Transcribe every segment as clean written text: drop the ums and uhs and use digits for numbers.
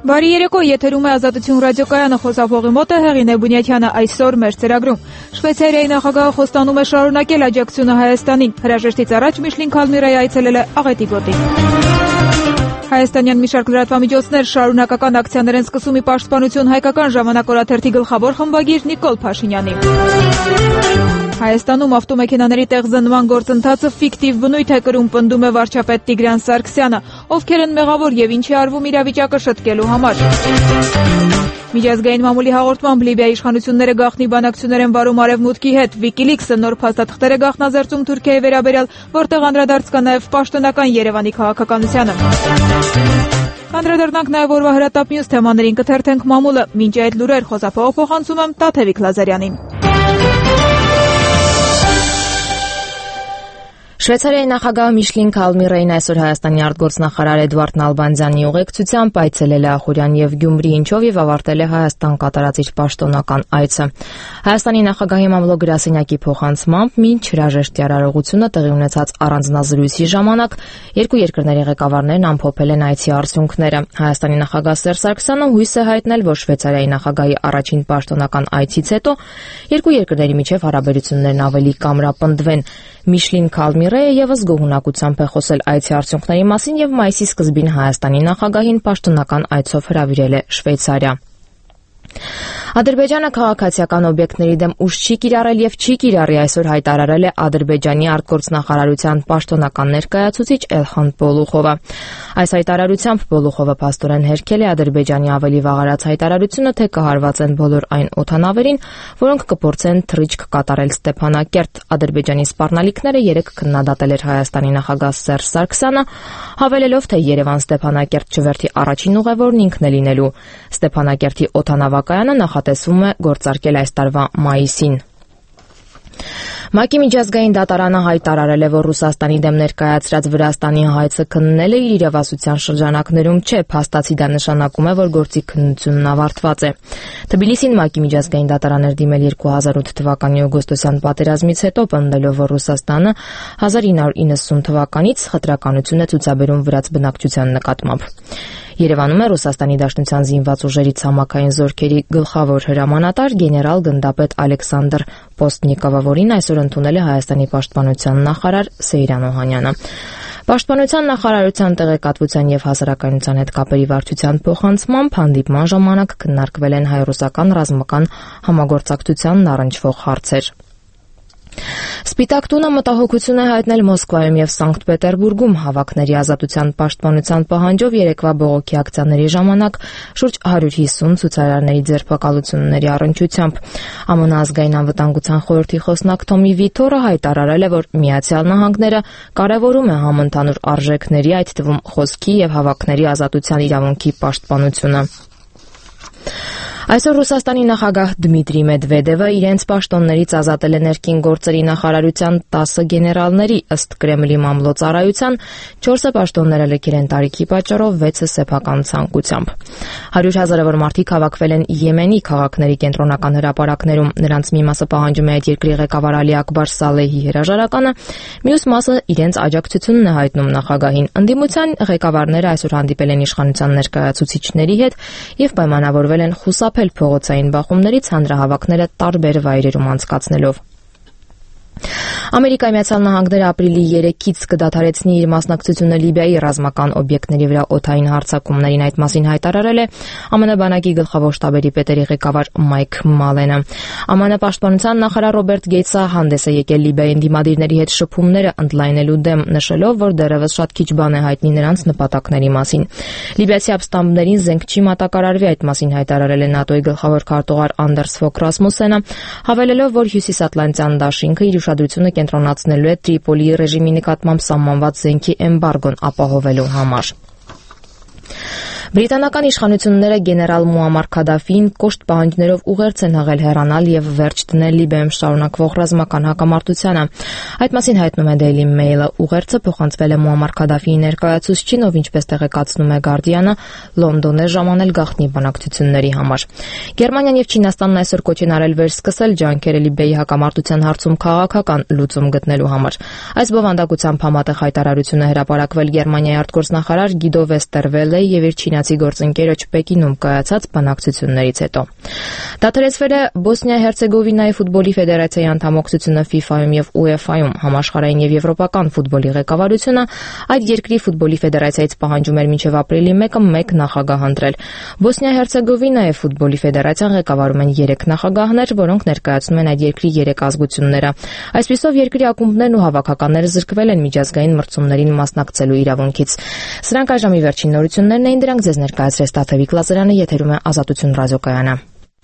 Բարի երեկո, եթերում է Ազատություն ռադիոկայանը, խոսափողի մոտ է Հեղինե Բունյաթյանը։ Այսօր մեր ծրագրում Շվեյցարիայի նախագահը խոստանում է շարունակել աջակցությունը Հայաստանին։ Հրաժեշտից առաջ Միշլին Քալմիրայի այցելել է Աղետի գոտի։ Հայաստանյան մի շարք լրատվամիջոցներ շարունակական ակցիաներ են սկսում ի պաշտպանություն հայկական ժամանակ օրաթերթի գլխավոր խմբագիր Նիկոլ Փաշինյանի։ Հայաստանում ավտոմեքենաների տեղզնման գործընթացը ֆիկտիվ բնույթ է կրում, պնդում է վարչապետ Տիգրան Սարգսյանը, ովքեր են մեղավոր եւ ինչի արվում իրավիճակը շտկելու համար։ Միջազգային մամուլի հաղորդմամբ Լիբիայի իշխանությունները գաղտնի բանակցություններ են վարում Արևմուտքի հետ։ Wikileaks-ը նոր փաստաթղթեր է գաղտնազերծում Թուրքիայի վերաբերյալ, որտեղ անդրադարձ կա նաեւ պաշտոնական Երևանի քաղաքականությանը։ Անդրադառնանք նաեւ օրվա հրատապ մյուս թեմաներին, կթերթենք մամուլը։ Մինչ այդ լուրեր խոսափողը փոխանցում եմ Տաթևիկ Լազարյանին։ Շվեյցարիայի նախագահ Միշլին Քալմիրային այսօր Հայաստանի արտգործնախարար Էդվարդ Նալբանդյանի ուղեկցությամբ այցելել է Ախուրյան եւ Գյումրի, ինչով եւ ավարտել է Հայաստան կատարած իր պաշտոնական այցը։ Հայաստանի նախագահի մամլո գրասենյակի փոխանցմամբ մինչ հրաժեշտի արարողությունը տեղի ունեցած առանձնազրույցի ժամանակ երկու երկրների ղեկավարներն ամփոփել են այցի արդյունքները։ Հայաստանի նախագահ Սերժ Սարգսյանը հույս է հայտնել, որ Շվեյցարիայի նախագահի առաջին պաշտոնական այցից հետո երկու երկրների միջև հարաբերություններն ավելի կամրապնդվեն։ Միշլին Քալմիրեը եւս գոհունակությամբ է խոսել այցի արդյունքների մասին եւ մայիսի սկզբին Հայաստանի նախագահին պաշտոնական այցով հրավիրել է Շվեյցարիա։ Ադրբեջանը քաղաքացիական օբյեկտների դեմ ուժ չի կիրառել եւ չի կիրառի, այսօր հայտարարել է Ադրբեջանի արտգործնախարարության պաշտոնական ներկայացուցիչ Էլխան Պոլուխովը։ Այս հայտարարությամբ Պոլուխովը փաստորեն հերքել է Ադրբեջանի ավելի վաղարած հայտարարությունը, թե կհարված են բոլոր այն օդանավերին, որոնք կփորձեն թռիչք կատարել Ստեփանակերտ։ Ադրբեջանի սպառնալիքները երեկ քննադատել էր Հայաստանի նախագահ Սերժ Սարգսյանը, հավելելով, թե Երևան-Ստեփանակերտ չվերթի առաջին ուղևորն ինքն է լինելու։ Ստեփանակերտի օդանավակայանը նախատեսվում է գործարկել այս տարվա մայիսին։ ՄԱԿ-ի միջազգային դատարանը հայտարարել է, որ Ռուսաստանի դեմ ներկայացրած Վրաստանի հայցը քննելը իր իրավասության շրջանակներում չէ, փաստացի դա նշանակում է, որ գործի քննությունն ավարտված է։ Թբիլիսին ՄԱԿ-ի միջազգային դատարան էր դիմել 2008 թվականի օգոստոսյան պատերազմից հետո, պնդելով, որ Ռուսաստանը 1990 թվականից խտրականություն է ցուցաբերում վրաց բնակչության նկատմամբ։ Երևանում է Ռուսաստանի Դաշնության զինված ուժերի ցամաքային զորքերի գլխավոր հրամանատար գեներալ գնդապետ Ալեքսանդր Պոստնիկովը, որին այսօր ընդունել է Հայաստանի պաշտպանության նախարար Սեյրան Օհանյանը։ Պաշտպանության նախարարության տեղեկատվության եւ հասարակայնության հետ կապերի վարչության փոխանցմամբ հանդիպման ժամանակ քննարկվել են հայ-ռուսական ռազմական համագործակցությանն առնչվող հարցեր։ Սպիտակ տունը մտահոգություն է հայտնել Մոսկվայում եւ Սանկտ Պետերբուրգում հավաքների ազատության պաշտպանության պահանջով երեկվա բողոքի ակցիաների ժամանակ շուրջ 150 ցուցարարների ձերբակալությունների առնչությամբ։ ԱՄՆ ազգային անվտանգության խորհրդի խոսնակ Թոմի Վիթորը հայտարարել է, որ Միացյալ Նահանգները կարևորում է համընդհանուր արժեքների, այդ թվում խոսքի եւ հավաքների ազատության իրավունքի պաշտպանությունը։ Այսօր Ռուսաստանի նախագահ Դմիտրի Մեդվեդևը իրենց պաշտոններից ազատել է ներքին գործերի նախարարության 10 գեներալների, ըստ Կրեմլի մամլոյցարայության 4-ը պաշտոնները լքել են տարիքի պատճառով, 6-ը սեփական ցանկությամբ։ 100,000-ավոր մարդիկ հավաքվել են Եմենի քաղաքների կենտրոնական հրապարակներում, նրանց մի մասը պահանջում է այդ երկրի ղեկավար Ալի Ակբար Սալեհի հրաժարականը, մյուս մասը իրենց աջակցությունն է հայտնում նախագահին։ Ընդդիմության ղեկավարները այսօր հանդիպել են իշխանության ներկայացուցիչների հետ եւ պայմանավորվել են խուսափել փողոցային բախումներից, հանրահավաքները տարբեր վայրերում անցկացնելով։ Ամերիկայի Միացյալ Նահանգները ապրիլի 3-ից կդադարեցնի իր մասնակցությունը Լիբիայի ռազմական օբյեկտների վրա օդային հարձակումներին, այդ մասին հայտարարել է ԱՄՆ բանակի գլխավոր շտաբերի պետերի ղեկավար Մայք Մալենը։ ԱՄՆ պաշտպանության նախարար Ռոբերտ Գեյթսը հանդես է եկել Լիբիայի ընդդիմադիրների հետ շփումները ընդլայնելու դեմ, նշելով, որ դեռևս շատ քիչ բան է հայտնի նրանց նպատակների մասին։ Լիբիացի ապստամբներին զենք չի մատակարարվի, այդ մասին հայտարարել է ՆԱՏՕ-ի գլխավոր քարտուղար Անդերս Ֆոկ Ռասմուսենը, հավելելով, որ Հյուսիսատլանտյան դաշինքը իր ուշադրությունը կենտրոնացնելու է Տրիպոլիի ռեժիմի նկատմամբ սահմանված զենքի էմբարգոն ապահովելու համար։ Բրիտանական իշխանությունները գեներալ Մուամար Քադաֆիին կոշտ պահանջներով ուղերձ են հղել հեռանալ եւ վերջ դնել Լիբիայում շարունակվող ռազմական հակամարտությանը։ Այդ մասին հայտնում է Daily Mail-ը։ Ուղերձը փոխանցվել է Մուամար Քադաֆիի ներկայացուցչին, ով ինչպես տեղեկացնում է Guardian-ը, Լոնդոն է ժամանել գաղտնի բանակցությունների համար։ Գերմանիան եւ Չինաստանն այսօր կոչ են արել վերսկսել ջանքերը Լիբիայի հակամարտության հարցում քաղաքական լուծում գտնելու համար։ Այս բովանդակությամբ համատեղ հայտարարություն է հրապարակվել Գերմանիայի արտգործնախարար Գիդո Վեստերվելեի եւ իր իրացի գործընկերոջ Պեկինում կայացած բանակցություններից հետո։ Դադարեցվել է Բոսնիա-Հերցեգովինայի ֆուտբոլի ֆեդերացիայի անդամակցությունը FIFA-ում եւ UEFA-ում, համաշխարհային եւ եվրոպական ֆուտբոլի ղեկավարությունը այդ երկրի ֆուտբոլի ֆեդերացիայից պահանջում էր մինչեւ ապրիլի 1-ը մեկ նախագահ ընտրել։ Բոսնիա-Հերցեգովինայի ֆուտբոլի ֆեդերացիան ղեկավարում են 3 նախագահներ, որոնք ներկայացնում են այդ երկրի 3 ազգությունները։ Այսպիսով երկրի ակումբներն ու հավաքականները զրկվել են միջազգային մրցումներին մասնակցելու իրավունքից։ Սրանք այժմի վերջին նորություններն էին, դրանք ձեզ ներկայացրեց Տաթևիկ Լազարյանը, եթերում է Ազատություն ռադիոկայանը։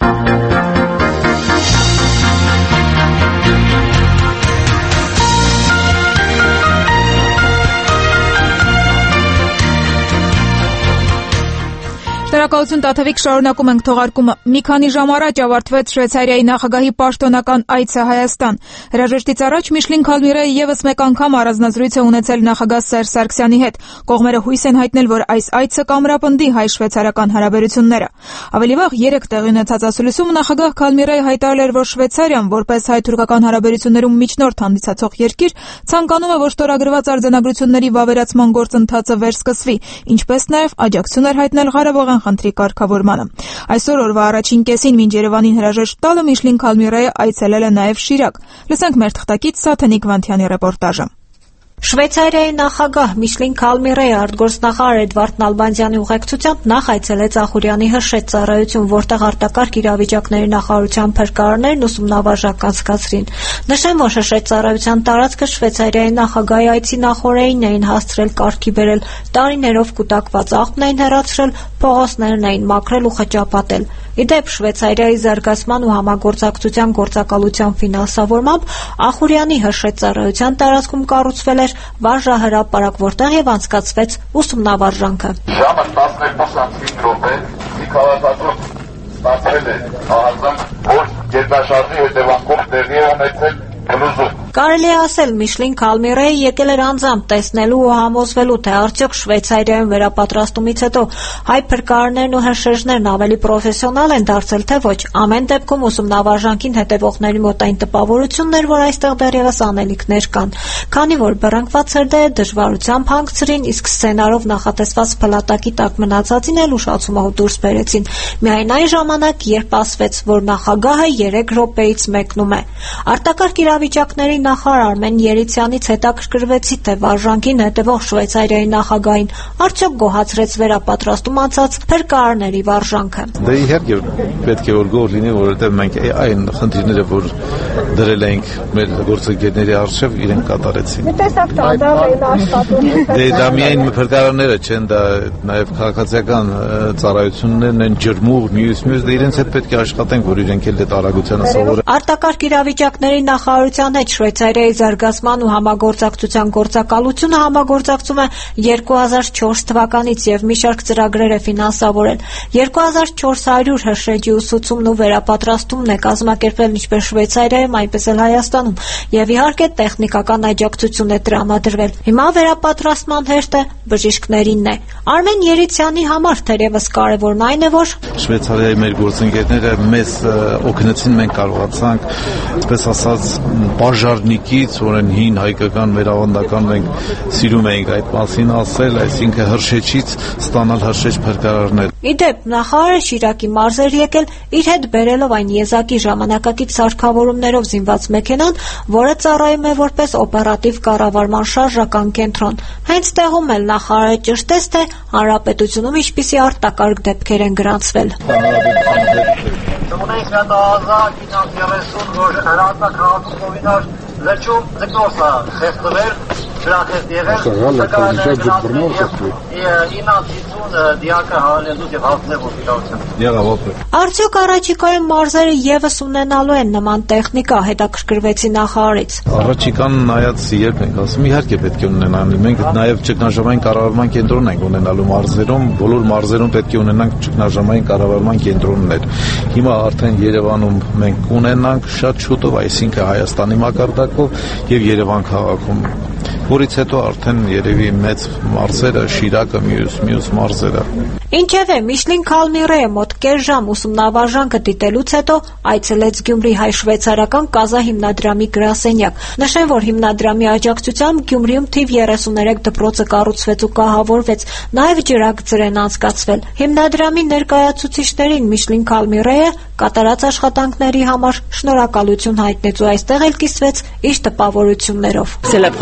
Շնորհակալություն Տաթևիկ, շարունակում ենք թողարկումը։ Մի քանի ժամ առաջ ավարտվեց Շվեյցարիայի նախագահի պաշտոնական այցը Հայաստան։ Հրաժեշտից առաջ Միշլին Քալմիրեյը եւս մեկ անգամ առանձնազրույց է ունեցել նախագահ Սերժ Սարգսյանի հետ։ Կողմերը հույս են հայտնել, որ այս այցը կամրապնդի հայ-շվեյցարական հարաբերությունները։ Ավելի վաղ 3 տեղի ունեցած ասուլիսում նախագահ Քալմիրեյը հայտարարել էր, որ Շվեյցարիան, որպես հայ-թուրքական հարաբերություններում միջնորդ հանդիսացող երկիր, ցանկանում է, որ ստորագրված արձանագրությունների վավերացման գործընթացը վերսկսվի, ինչպես նաեւ աջակցություն էր հայտնել Ղարաբաղյան խնդրի կարգավորմանը։ Այսօր օրվա առաջին կեսին մինչ Երևանին հրաժեշտ տալը Միշլին Քալմիրեյը այցելել է նաև Շիրակ։ Լսենք մեր թղթակից Սաթենիկ Վանթյանի ռեպորտաժը։ Շվեյցարիայի նախագահ Միշլին Քալմիրեյը արտգործնախարար Էդվարդ Նալբանդյանի ուղեկցությամբ նախ այցելեց Ախուրյանի հրշեջ ծառայություն, որտեղ արտակարգ իրավիճակների նախարարության փրկարարներն ուսումնավարժակ անցկացրին։ Նշեմ, որ հրշեջ ծառայության տարածքը Շվեյցարիայի նախագահի այցի նախօրեին էին հասցրել կարգի բերել, տարիներով կուտակված աղբն էին հեռացրել, փողոցներն էին մաքրել ու խճապատել։ Ի դեպ, Շվեյցարիայի զարգացման ու համագործակցության գործակալության ֆինանսավորմամբ Ախուրյանի հրշեջ ծառայության տարածքում կառուցվել էր վարժահրապարակ, որտեղ եւ անցկացվեց ուսումնավարժանքը։ Ժամը 12:05 րոպե Նիկոլասացով ստացել է ահազանգ, որ գերդաշարժի հետևանքով տեղի է ունեցել Բլուզում։ Կարելի է ասել, Միշլին Քալմիրեյը եկել էր անձամբ տեսնելու ու համոզվելու, թե արդյոք Շվեյցարիայում վերապատրաստումից հետո հայ փրկարարներն ու հրշեջներն ավելի պրոֆեսիոնալ են դարձել, թե ոչ։ Ամեն դեպքում ուսումնավարժանքին հետևողների մոտ այն տպավորությունն էր, որ այստեղ դեռևս անելիքներ կան, քանի որ բռնկված հրդեհը դժվարությամբ հանգցրին, իսկ սցենարով նախատեսված փլատակի տակ մնացածին էլ ուշացումով դուրս բերեցին։ Միայն այն ժամանակ, երբ ասվեց, որ նախագահը 3 րոպեից մեկնում է։ Արտակարգ իրավիճակների նախարար Արմեն Երիցյանից հետաքրքրվեցի, թե վարժանքին հետևող Շվեյցարիայի նախագահին արդյոք գոհացրեց վերապատրաստում անցած փրկարարների վարժանքը։ Դե իհարկե պետք է որ գոհ լինի, որովհետև մենք այն խնդիրները, որ դրել ենք մեր գործընկերների առջև, իրենք կատարեցին։ Մի տեսակ տանդավ էին աշխատում։ Դե դա միայն փրկարարները չեն, դա նաև քաղաքացիական ծառայություններն են, ջրմուղ, մյուս դե իրենց հետ պետք է աշխատենք, որ իրենք էլ այդ արագությանը սովորեն։ Արտակարգ իրավիճակների նախարարության հետ Շվեյցարիայի զարգացման ու համագործակցության գործակալությունը համագործակցում է 2004 թվականից եւ մի շարք ծրագրեր է ֆինանսավորել։ 2400 հրշեջի ուսուցումն ու վերապատրաստումն է կազմակերպվել ինչպես Շվեյցարիայում, այնպես էլ Հայաստանում, եւ իհարկե տեխնիկական աջակցություն է տրամադրվել։ Հիմա վերապատրաստման հերթը բժիշկներինն է։ Արմեն Երիցյանի համար թերևս կարևորն այն է, որ Շվեյցարիայի մեր գործընկերները մեզ օգնեցին, մենք կարողացանք, այսպես ասած, բաժարնիկից, որն հին հայկական մեր ավանդական մենք սիրում էինք այդ մասին ասել, այսինքն հրշեջից ստանալ հրշեջ փրկարարներ։ Ի դեպ, նախարարը Շիրակի մարզեր եկել, իր հետ բերելով այն եզակի ժամանակակից սարքավորումներով զինված մեքենան, որը ծառայում է որպես օպերատիվ կառավարման շարժական կենտրոն։ Հենց տեղում էլ նախարարը ճշտեց, թե հանրապետությունում ինչպիսի արտակարգ դեպքեր են գրանցվել։ Ունենք հետազատ 30 որ հրատակ քաղաքովինար լճում ձգնորսա խեղդվել, շրախեստ եղել, դիակը հավալելուց և հազնև ուսիլավություն։ Եղավ ոպր։ Արդյոք առաջիկայում մարզերը եւս ունենալու են նման տեխնիկա, հետաքրքրվեցի նախարարից։ Առաջիկան նայած երբ ենք ասում, իհարկե պետք է ունենալ։ Մենք նաև ճգնաժամային կառավարման կենտրոն ենք ունենալու մարզերում, բոլոր մարզերում պետք է ունենանք ճգնաժամային կառավարման կենտրոններ։ Հիմա արդեն Երևանում մենք ունենանք շատ շուտով, այսինքն Հայաստանի մակարդակով եւ Երևան քաղաքում։ որից հետո արդեն երևի մեծ մարզերը, Շիրակը, մյուս մարզերը։ Ինչևէ, Միշլին Քալմիրեը մոտ կես ժամ ուսումնավարժանքը դիտելուց հետո այցելեց Գյումրի հայ-շվեյցարական կազա հիմնադրամի գրասենյակ։ Նշեմ, որ հիմնադրամի աջակցությամբ Գյումրիում թիվ 33 դպրոցը կառուցվեց ու կահավորվեց, նաև ջրագծեր են անցկացվել։ Հիմնադրամի ներկայացուցիչներին Միշլին Քալմիրեը կատարած աշխատանքների համար շնորհակալություն հայտնեց ու այստեղ էլ կիսվեց իր տպավորություններով։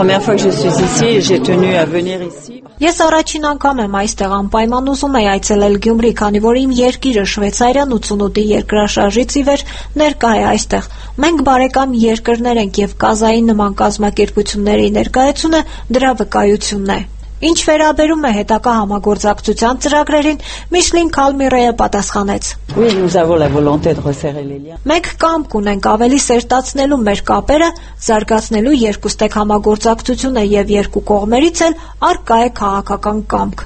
Ես առաջին անգամ եմ այստեղ, անպայման ուզում եի այցելել Գյումրի, քանի որ իմ երկիրը Շվեյցարիան 88-ի երկրաշարժից ի վեր ներկա է այստեղ։ Մենք բարեկամ երկրներ ենք եւ կազայի նման կազմակերպությունների ներկայությունը դրա վկայությունն է։ Ինչ վերաբերում է հետագա համագործակցության ծրագրերին, Միշլին Քալմիրեը պատասխանեց. Մենք կամք ունենք ավելի սերտացնելու մեր կապերը, զարգացնելու երկուստեք համագործակցությունը եւ երկու կողմերից էլ առկա է քաղաքական կամք։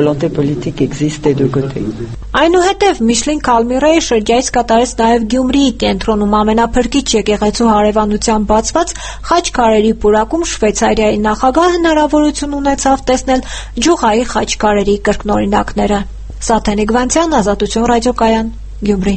Այնուհետև Միշլին Քալմիրեը շրջայց կատարեց նաև Գյումրիի կենտրոնում ամենափրկիչ եկեղեցու հարևանության բացված խաչքարերի պուրակում Շվեյցարիայի նախագահը հնարավորություն ունեցավ տեսնել ջուղայի խաչքարերի կրկնօրինակները։ Սաթենիկ Վանցյան, Ազատություն ռադիոկայան, Գյումրի։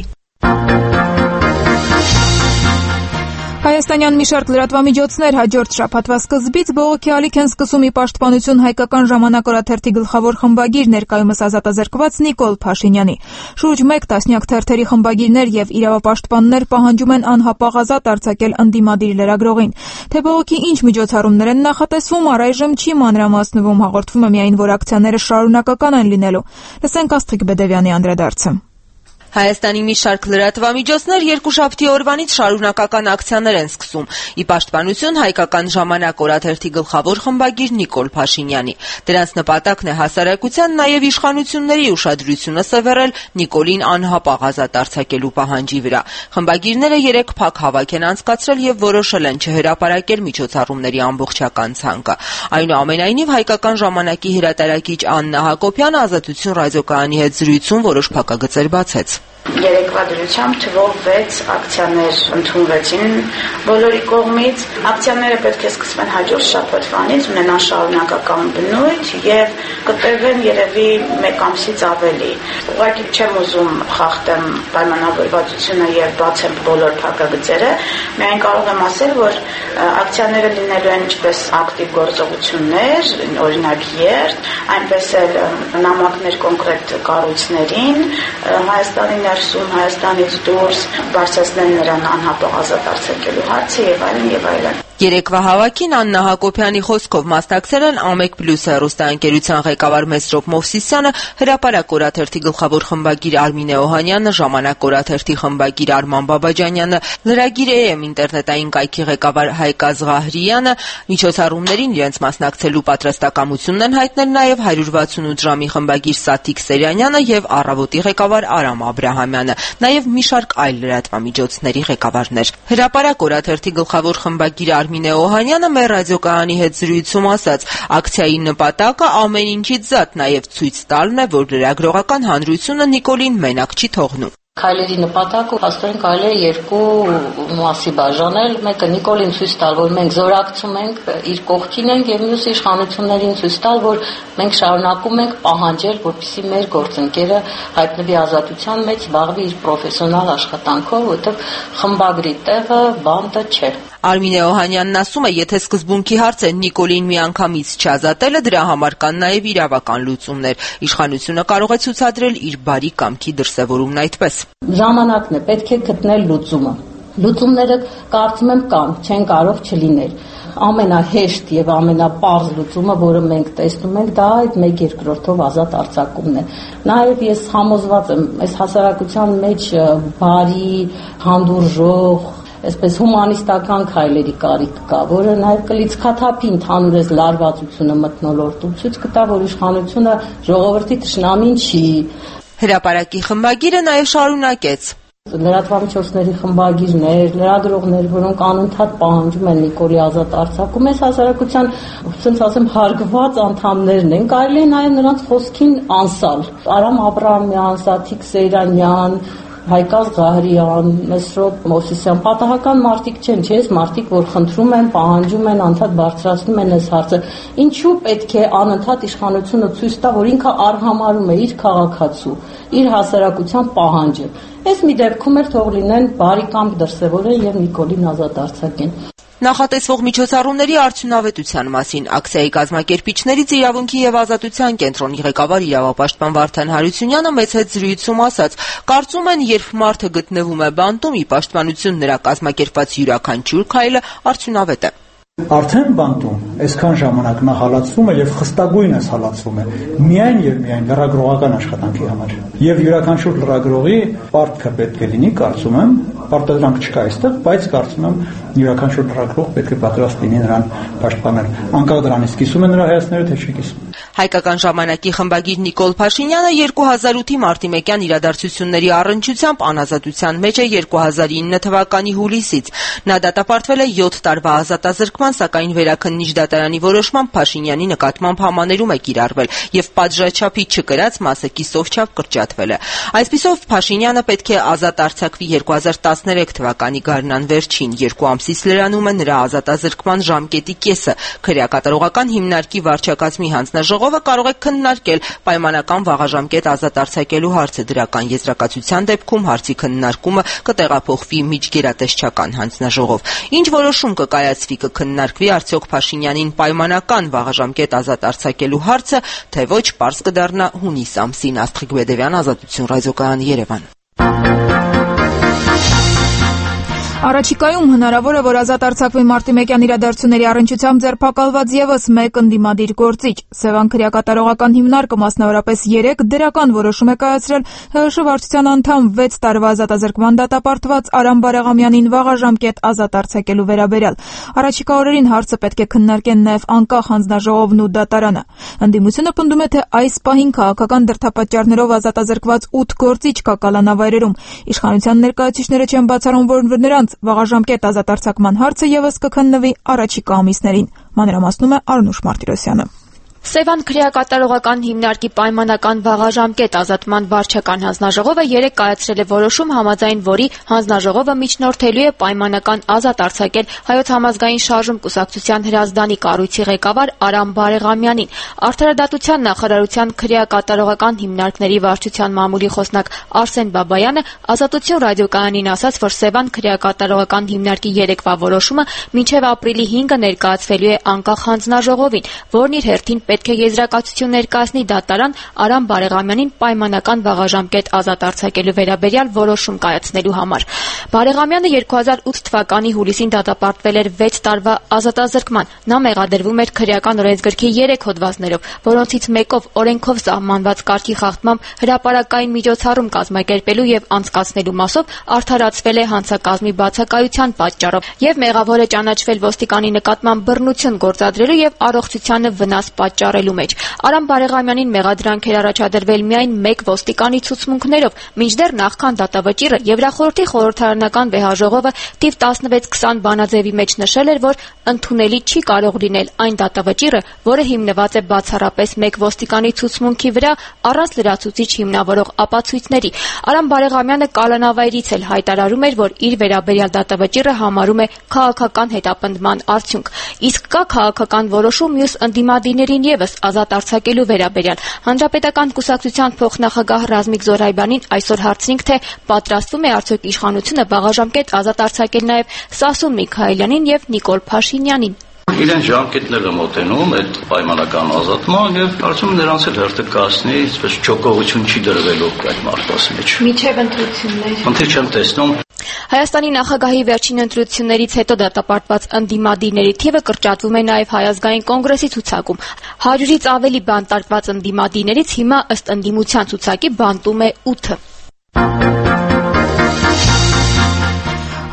Հայաստանյան մի շարք լրատվամիջոցներ հաջորդ շաբաթվա սկզբից բողոքի ալիք են սկսում ի պաշտպանություն հայկական ժամանակ օրաթերթի գլխավոր խմբագիր ներկայումս ազատազրկված Նիկոլ Փաշինյանի։ Շուրջ 1 տասնյակ թերթերի խմբագիրներ եւ իրավապաշտպաններ պահանջում են անհապաղ ազատ արձակել ընդդիմադիր լրագրողին։ Թե բողոքի ինչ միջոցառումներ են նախատեսվում, առայժմ չի մանրամասնվում, հաղորդվում է միայն, որ ակցիաները շարունակական են լինելու։ Լսենք Աստղիկ Բեդևյանի անդրադարձը։ Հայաստանի մի շարք լրատվամիջոցներ երկուշաբթի օրվանից շարունակական ակցիաներ են սկսում ի պաշտպանություն հայկական ժամանակ օրաթերթի գլխավոր խմբագիր Նիկոլ Փաշինյանի։ Դրանց նպատակն է հասարակության նաև իշխանությունների ուշադրությունը սևեռել Նիկոլին անհապաղ ազատ արձակելու պահանջի վրա։ Խմբագիրները 3 փակ հավաք են անցկացրել եւ որոշել են չհրապարակել միջոցառումների ամբողջական ցանկը։ Այնուամենայնիվ հայկական ժամանակի հրատարակիչ Աննա Հակոբյանը Ազատություն ռադիոկայանի հետ զրույցում որոշ փակագծեր բացեց։ Երեկվա դրությամբ թվով 6 ակցիաներ ընդունվեցին բոլորի կողմից։ Ակցիաները պետք է սկսվեն հաջորդ շաբաթվանից, ունենան շարունակական բնույթ եւ կտևեն երևի 1 ամսից ավելի։ Ուղղակի չեմ ուզում խախտեմ պայմանավորվածությունը եւ բացեմ բոլոր փակագծերը, միայն կարող եմ ասել, որ ակցիաները լինելու են ինչպես ակտիվ գործողություններ, օրինակ երթ, այնպես էլ նամակներ կոնկրետ կառույցներին, Հայաստանի ներսում, Հայաստանից դուրս բարձրացնել նրան անհապաղ ազատ արձակելու հարցը եւ այլն եւ այլն։ Երեկվա հավաքին Աննա Հակոբյանի խոսքով մասնակցել են Ամեկ+ հեռուստաընկերության ղեկավար Մեսրոպ Մովսիսյանը, Հրապարակ օրաթերթի գլխավոր խմբագիր Արմինե Օհանյանը, Ժամանակ օրաթերթի խմբագիր Արման Բաբաջանյանը, Լրագիր AM ինտերնետային կայքի ղեկավար Հայկ Ազղահրյանը, միջոցառումներին իրենց մասնակցելու պատրաստակամությունն են հայտնել նաև 168 ժամի խմբագիր Սաթիկ Սերյանյանը եւ Առավոտի ղեկավար Արամ Աբրահամյանը, նաև մի շարք այլ լրատվամիջոցների ղեկավարներ։ Հրապարակ օրաթերթի գլխավոր խմբագիր Արմինե Օհանյանը մեր ռադիոկայանի հետ զրույցում ասաց. ակցիայի նպատակը ամեն ինչից զատ նաև ցույց տալն է, որ լրագրողական հանրությունը Նիկոլին մենակ չի թողնում։ Քայլերի նպատակը հաստորեն կարելի է երկու մասի բաժանել, մեկը Նիկոլին ցույց տալ, որ մենք զորակցում ենք, իր կողքին ենք, եւ մյուս իշխանություններին ցույց տալ, որ մենք շարունակում ենք պահանջել, որպեսզի մեր գործընկերը հայտնվի ազատության մեջ, զբաղվի իր պրոֆեսիոնալ աշխատանքով, որտեղ խմբագրի տեղը բանտը չէ։ Արմինե Օհանյանն ասում է, եթե սկզբունքի հարց է Նիկոլին միանգամից չազատելը, դրա համար կան նաև իրավական լուծումներ։ Իշխանությունը կարող է ցուցադրել իր բարի կամքի դրսևորումն այդպես։ Ժամանակն է, պետք է գտնել լուծումը։ Լուծումները կարծում եմ կան, չեն կարող չլինել։ Ամենահեշտ եւ ամենապարզ լուծումը, որը մենք տեսնում ենք, դա այդ 1/2-ով ազատ արձակումն է։ Նաեւ ես համոզված եմ, այս հասարակության մեջ բարի, հանդուրժող այսպես հումանիստական քայլերի կարիք կա, որը նաև կլիցքաթափի ընդհանուր այս լարվածությունը մթնոլորտում, ցույց կտա, որ իշխանությունը ժողովրդի թշնամին չի։ Հրապարակի խմբագիրը նաև շարունակեց. Լրատվամիջոցների խմբագիրներ, լրագրողներ, որոնք անընդհատ պահանջում են Նիկոլի ազատ արձակում, այս հասարակության, ասենք ասեմ, հարգված անդամներն են, կարելի է նաև նրանց խոսքին անսալ։ Արամ Աբրահամյան, Սաթիկ Սեյրանյան, Հայկազ Ղահրյան, Մեսրոպ Մովսիսյան պատահական մարդիկ չեն, չէ՞, մարդիկ, որ խնդրում են, պահանջում են, անդադ բարձրացնում են այս հարցը։ Ինչու պետք է անընդհատ իշխանությունը ցույց տա, որ ինքը արհամարհում է իր քաղաքացու, իր հասարակության պահանջը։ Այս մի դեպքում էլ թող լինեն բարի կամք դրսևորեն եւ Նիկոլին ազատ արձակեն։ Նախատեսվող միջոցառումների արդյունավետության մասին ակցիայի կազմակերպիչներից Իրավունքի եւ ազատության կենտրոնի ղեկավար իրավապաշտպան Վարդան Հարությունյանը մեծ հետ զրույցում ասաց. կարծում են, երբ մարդը գտնվում է բանտում, ի պաշտպանություն նրա կազմակերպված յուրաքանչյուր քայլը արդյունավետ է։ Արդեն բանտում այսքան ժամանակ նա հալածվում է եւ խստագույնս հալածվում է միայն եւ միայն լրագրողական աշխատանքի համար։ Եվ յուրաքանչյուր լրագրողի պարտքը պետք է լինի, կարծում եմ, պարտադրանք չկա այստեղ, բայց կարծում եմ յուրաքանչյուր լրագրող պետք է պատրաստ լինի նրան պաշտպանել։ Անկախ դրանից կիսում է նրա հայացքները, թե չի կիսում։ Հայկական ժամանակի խմբագիր Նիկոլ Փաշինյանը 2008-ի մարտիմեկյան իրադարձությունների առնչությամբ անազատության մեջ է 2009 թվականի հուլիսից։ Նա դատապարտվել է 7 տարվա ազատազրկման, սակայն վերաքննիչ դատարանի որոշմամբ Փաշինյանի նկատմամբ համաներում է կիրառվել եւ պատժաչափի չկրած մասը կիսով չափ կրճատվել է։ Այսպիսով Փաշինյանը պետք է ազատ արձակվի 2013 թվականի գարնան վերջին 2 ամսից լրանում է նրա ազատազրկման ժամկետի կեսը։ Քրեակատարողական հիմնարկի վարչակազմի հանձնաժողովը կարող է քննարկել պայմանական վաղաժամկետ ազատ արձակելու հարցը։ Դրական եզրակացության դեպքում հարցի քննարկումը կտեղափոխվի միջգերատեսչական հանձնաժողով։ Ինչ որոշում կկայացվի, կքննարկվի արդյոք Փաշինյանին պայմանական վաղաժամկետ ազատ արձակելու հարցը, թե ոչ, պարզ կդառնա հունիս ամսին։ Աստղիկ Բեդևյան, Ազատություն ռադիոկայան, Երևան։ Առաջիկայում հնարավոր է, որ ազատ արձակվի մարտիմեկյան իրադարձությունների առնչությամբ ձերբակալված եւս մեկ ընդդիմադիր գործիչ։ Սևան քրեակատարողական հիմնարկը մասնավորապես 3 դրական որոշում է կայացրել ՀՀՇ վարչության անդամ 6 տարվա ազատազրկման դատապարտված Արամ Բարեղամյանին վաղաժամկետ ազատ արձակելու վերաբերյալ։ Առաջիկա օրերին հարցը պետք է քննարկեն նաեւ անկախ հանձնաժողովն ու դատարանը։ Ընդդիմությունը պնդում է, թե այս պահին քաղաքական դրդապատճառներով ազատազրկված 8 գործիչ կա կալանավայրերում։ Իշխանության ներկայացուցիչները չեն բացառում, որ նրանց վաղաժամկետ ազատ արձակման հարցը եւս կքննվի առաջիկա ամիսներին։ Մանրամասնում է Արնուշ Մարտիրոսյանը։ Սևան քրեակատարողական հիմնարկի պայմանական վաղաժամկետ ազատման վարչական հանձնաժողովը 3 կայացրել է որոշում, համաձայն որի հանձնաժողովը միջնորդելու է պայմանական ազատ արձակել Հայոց համազգային շարժում կուսակցության հրազդանի կառույցի ղեկավար Արամ Բարեղամյանին։ Արդարադատության նախարարության քրեակատարողական հիմնարկների վարչության մամուլի խոսնակ Արսեն Բաբայանը Ազատություն ռադիոկայանին ասաց, որ Սևան քրեակատարողական հիմնարկի 3-վա որոշումը մինչև ապրիլի 5-ը ներկայացվելու է անկախ հանձնաժողովին, որն իր հերթին պետք է եզրակացություն ներկայացնի դատարան Արամ Բարեղամյանին պայմանական վաղաժամկետ ազատ արձակելու վերաբերյալ որոշում կայացնելու համար։ Բարեղամյանը 2008 թվականի հուլիսին դատապարտվել էր 6 տարվա ազատազրկման։ Նա մեղադրվում էր քրեական օրենսգրքի 3 հոդվածներով, որոնցից մեկով օրենքով սահմանված կարգի խախտմամբ հրապարակային միջոցառում կազմակերպելու եւ անցկացնելու մասով արդարացվել է հանցակազմի բացակայության պատճառով եւ մեղավոր է ճանաչվել ոստիկանի նկատմամբ բռնություն գործադրելու եւ առողջությանը վնաս պատճառելու մեջ։ Արամ Բարեղամյանին մեղադրանք էր առաջադրվել միայն 1 ոստիկանի ցուցմունքներով, մինչդեռ նախքան դատավճիռը Եվրախորհրդի խորհրդարանական վեհաժողովը թիվ 16-20 բանաձևի մեջ նշել էր, որ ընդունելի չի կարող լինել այն դատավճիռը, որը հիմնված է բացառապես 1 ոստիկանի ցուցմունքի վրա առանց լրացուցիչ հիմնավորող ապացույցների։ Արամ Բարեղամյանը կալանավայրից էլ հայտարարում էր, որ իր վերաբերյալ դատավճիռը համարում է քաղաքական հետապնդման արդյունք։ Իսկ կա քաղաքական որոշում մյուս ընդդիմադիրներին եւս ազատ արձակելու վերաբերյալ։ Հանրապետական կուսակցության փոխնախագահ Ռազմիկ Զորայբյանին այսօր հարցրինք, թե պատրաստվում է արդյոք իշխանությունը վաղաժամկետ ազատ արձակել նաեւ Սասուն Միքայելյանին եւ Նիկոլ Փաշինյանին։ Իրեն ժամկետները մոտենում այդ պայմանական ազատման եւ կարծում եմ նրանց էլ հերթը կասնի, այսպես չոկողություն չի դրվելու այդ մարդկանց մեջ։ Միջև ընտրություններ։ Ընդ չեմ տեսնում։ Հայաստանի նախագահի վերջին ընտրություններից հետո դատապարտված ընդդիմադիրների թիվը կրճատվում է նաև Հայ ազգային կոնգրեսի ցուցակում։ 100-ից ավելի բանտարկված ընդդիմադիրներից հիմա ըստ ընդդիմության ցուցակի բանտում է 8-ը։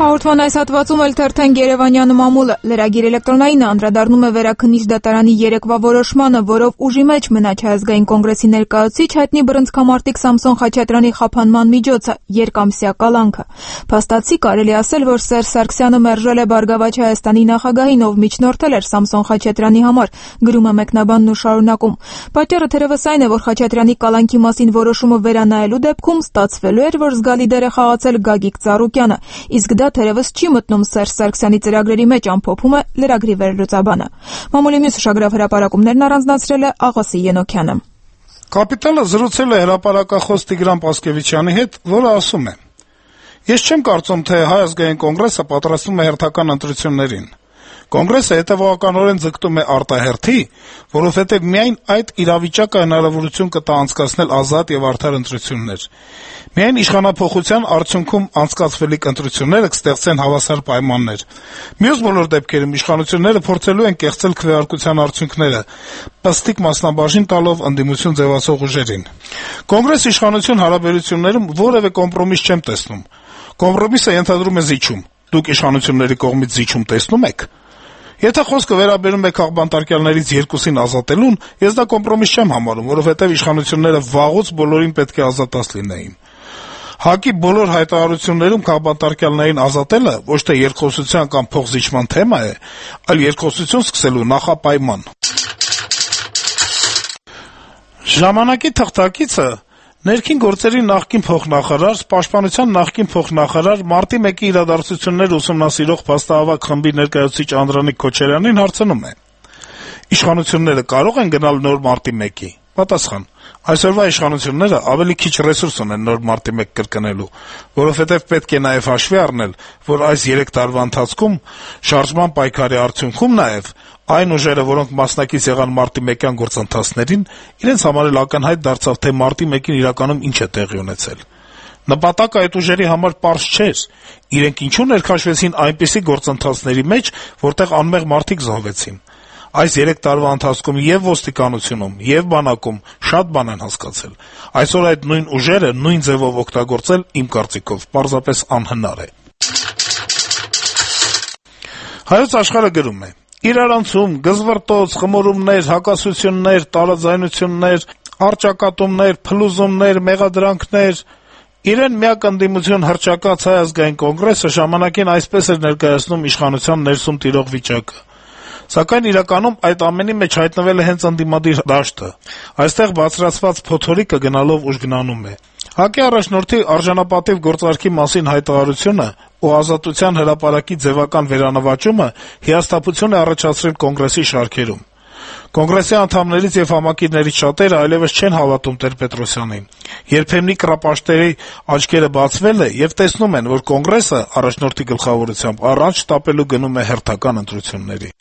Հաղորդման այս հատվածում էլ թերթենք Երևանյան մամուլը։ Լրագիր էլեկտրոնայինը անդրադառնում է Վերաքննիչ դատարանի երեկվա որոշմանը, որով ուժի մեջ մնաց Հայազգային կոնգրեսի ներկայացուցիչ հայտնի բռնցքամարտիկ Սամսոն Խաչատրյանի խափանման միջոցը՝ երկամսյա կալանքը։ Փաստացի կարելի ասել, որ Սերժ Սարգսյանը մերժել է Բարգավաճ Հայաստանի նախագահին, ով միջնորդել էր Սամսոն Խաչատրյանի համար, գրում է մեկնաբանն ու շարունակում։ Պատճառը թերևս այն է, որ Խաչատրյանի կալանքի մասին որոշումը վերանայելու դեպքում ստացվելու էր, որ զգալի դեր է խաղացել Գագիկ Ծառուկյանը, իսկ դա թերևս չի մտնում Սերժ Սարգսյանի ծրագրերի մեջ, ամփոփում է լրագրի վերլուծաբանը։ Մամուլի մյուս ուշագրավ հրապարակումներն առանձնացրել է Աղասի Ենոքյանը։ Կապիտալը զրուցել է հրապարակախոս Տիգրան Պասկևիչյանի հետ, որը ասում է. «Ես չեմ կարծում, թե Հայ ազգային կոնգրեսը պատրաստվում է հերթական ընտրություններին։ Կոնգրեսը հետևողականորեն ձգտում է արտահերթի, որովհետև միայն այդ իրավիճակը հնարավորություն կտա անցկացնել ազատ եւ արդար ընտրություններ։ Միայն իշխանափոխության արդյունքում անցկացվելիք ընտրությունները կստեղծեն հավասար պայմաններ։ Մյուս բոլոր դեպքերում իշխանությունները փորձելու են կեղծել քվեարկության արդյունքները, պստիկ մասնաբաժին տալով ընդդիմություն ձևացող ուժերին։ Կոնգրես-իշխանություն հարաբերություններում որևէ կոմպրոմիս չեմ տեսնում։ Կոմպրոմիսը ենթադրում է զիջում։ Դուք իշխանությունների կողմից զիջում տեսնում եք։ Եթե խոսքը վերաբերում է քաղբանտարկյալներից երկուսին ազատելուն, ես դա կոմպրոմիս չեմ համարում, որովհետև իշխանությունները վաղուց բոլորին պետք է ազատած լինեին։ ՀԱԿ-ի բոլոր հայտարարություններում քաղբանտարկյալներին ազատելը ոչ թե երկխոսության կամ փոխզիջման թեմա է, այլ երկխոսություն սկսելու նախապայման»։ Ժամանակի թղթակիցը ներքին գործերի նախկին փոխնախարար, պաշտպանության նախկին փոխնախարար, մարտի 1-ի իրադարձություններ ուսումնասիրող փաստահավաք խմբի ներկայացուցիչ Անդրանիկ Քոչարյանին հարցնում է. «Իշխանությունները կարող են գնալ նոր մարտի 1-ի»։ Պատասխան. «Այսօրվա իշխանությունները ավելի քիչ ռեսուրս ունեն նոր մարտի 1 կրկնելու, որովհետև պետք է նաև հաշվի առնել, որ այս 3 տարվա ընթացքում շարժման պայքարի արդյունքում նաև այն ուժերը, որոնք մասնակից եղան մարտի 1-յան գործընթացներին, իրենց համար էլ ակնհայտ դարձավ, թե մարտի 1-ին իրականում ինչ է տեղի ունեցել։ Նպատակը այդ ուժերի համար պարզ չէր, իրենք ինչու ներքաշվեցին այնպիսի գործընթացների մեջ, որտեղ անմեղ մարդիկ զոհվեցին։ Այս 3 տարվա ընթացքում եւ ոստիկանությունում, եւ բանակում շատ բան են հասկացել։ Այսօր այդ նույն ուժերը նույն ձևով օգտագործել, իմ կարծիքով, պարզապես անհնար է»։ Հայոց Աշխարհը գրում է. «Իրարանցում, գզվռտոց, խմորումներ, հակասություններ, տարաձայնություններ, առճակատումներ, փլուզումներ, մեղադրանքներ, իրեն միակ ընդդիմություն հռչակած Հայ ազգային կոնգրեսը ժամանակին այսպես էր ներկայացնում իշխանության ներսում տիրող վիճակը։ Սակայն իրականում այդ ամենի մեջ հայտնվել է հենց ընդդիմադիր դաշտը։ Այստեղ բացրացված փոթորիկը գնալով ուժգնանում է։ ՀԱԿ-ի առաջնորդի արժանապատիվ գործարքի մասին հայտարարությունը ու Ազատության հրապարակի ձևական վերանվաճումը հիասթափություն է առաջացրել կոնգրեսի շարքերում։ Կոնգրեսի անդամներից եւ համակիրներից շատերը այլեւս չեն հավատում Տեր-Պետրոսյանին։ Երբեմնի կռապաշտերի աչքերը բացվել է եւ տեսնում են, որ կոնգրեսը առաջնորդի գլխավորությամբ առանց շտապելու գնում է հերթական ընտրությունների»։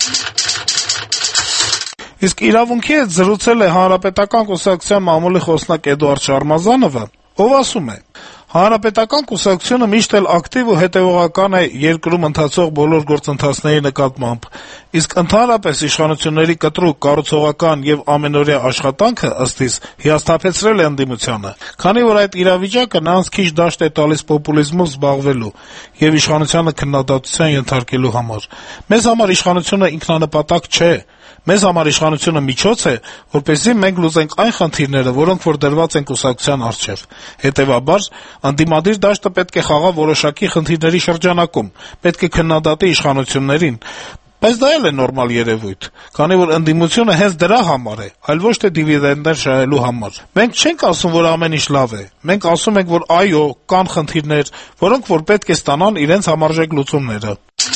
Իսկ «Իրավունքի» հետ զրուցել է Հանրապետական կուսակցության մամուլի խոսնակ Էդուարդ Շարմազանովը, ով ասում է. «Հանրապետական կուսակցությունը միշտ էլ ակտիվ ու հետեւողական է երկրում ընթացող բոլոր գործընթացների նկատմամբ, իսկ ընդհանրապես իշխանությունների կտրուկ, կառուցողական եւ ամենօրյա աշխատանքը ըստ իս հիասթափեցրել է ընդդիմությանը, քանի որ այդ իրավիճակը նրանց քիչ դաշտ է տալիս պոպուլիզմով զբաղվելու եւ իշխանությանը քննադատության ենթարկելու համար։ Մեզ համար իշխանությունը ինքնանպատակ չէ։ Մեզ համար իշխանությունը միջոց է, որպեսզի մենք լուծենք այն խնդիրները, որոնք որ դրված են կուսակցության առջև։ Հետեւաբար, ընդդիմադիր դաշտը պետք է խաղա որոշակի խնդիրների շրջանակում, պետք է քննադատի իշխանություններին, բայց դա էլ է նորմալ երևույթ, քանի որ ընդդիմությունը հենց դրա համար է, այլ ոչ թե դիվիդենդներ շահելու համար։ Մենք չենք ասում, որ ամեն ինչ լավ է, մենք ասում ենք, որ այո, կան խնդիրներ, որոնք որ պետք է ստանան իրենց համարժեք լուծումները»։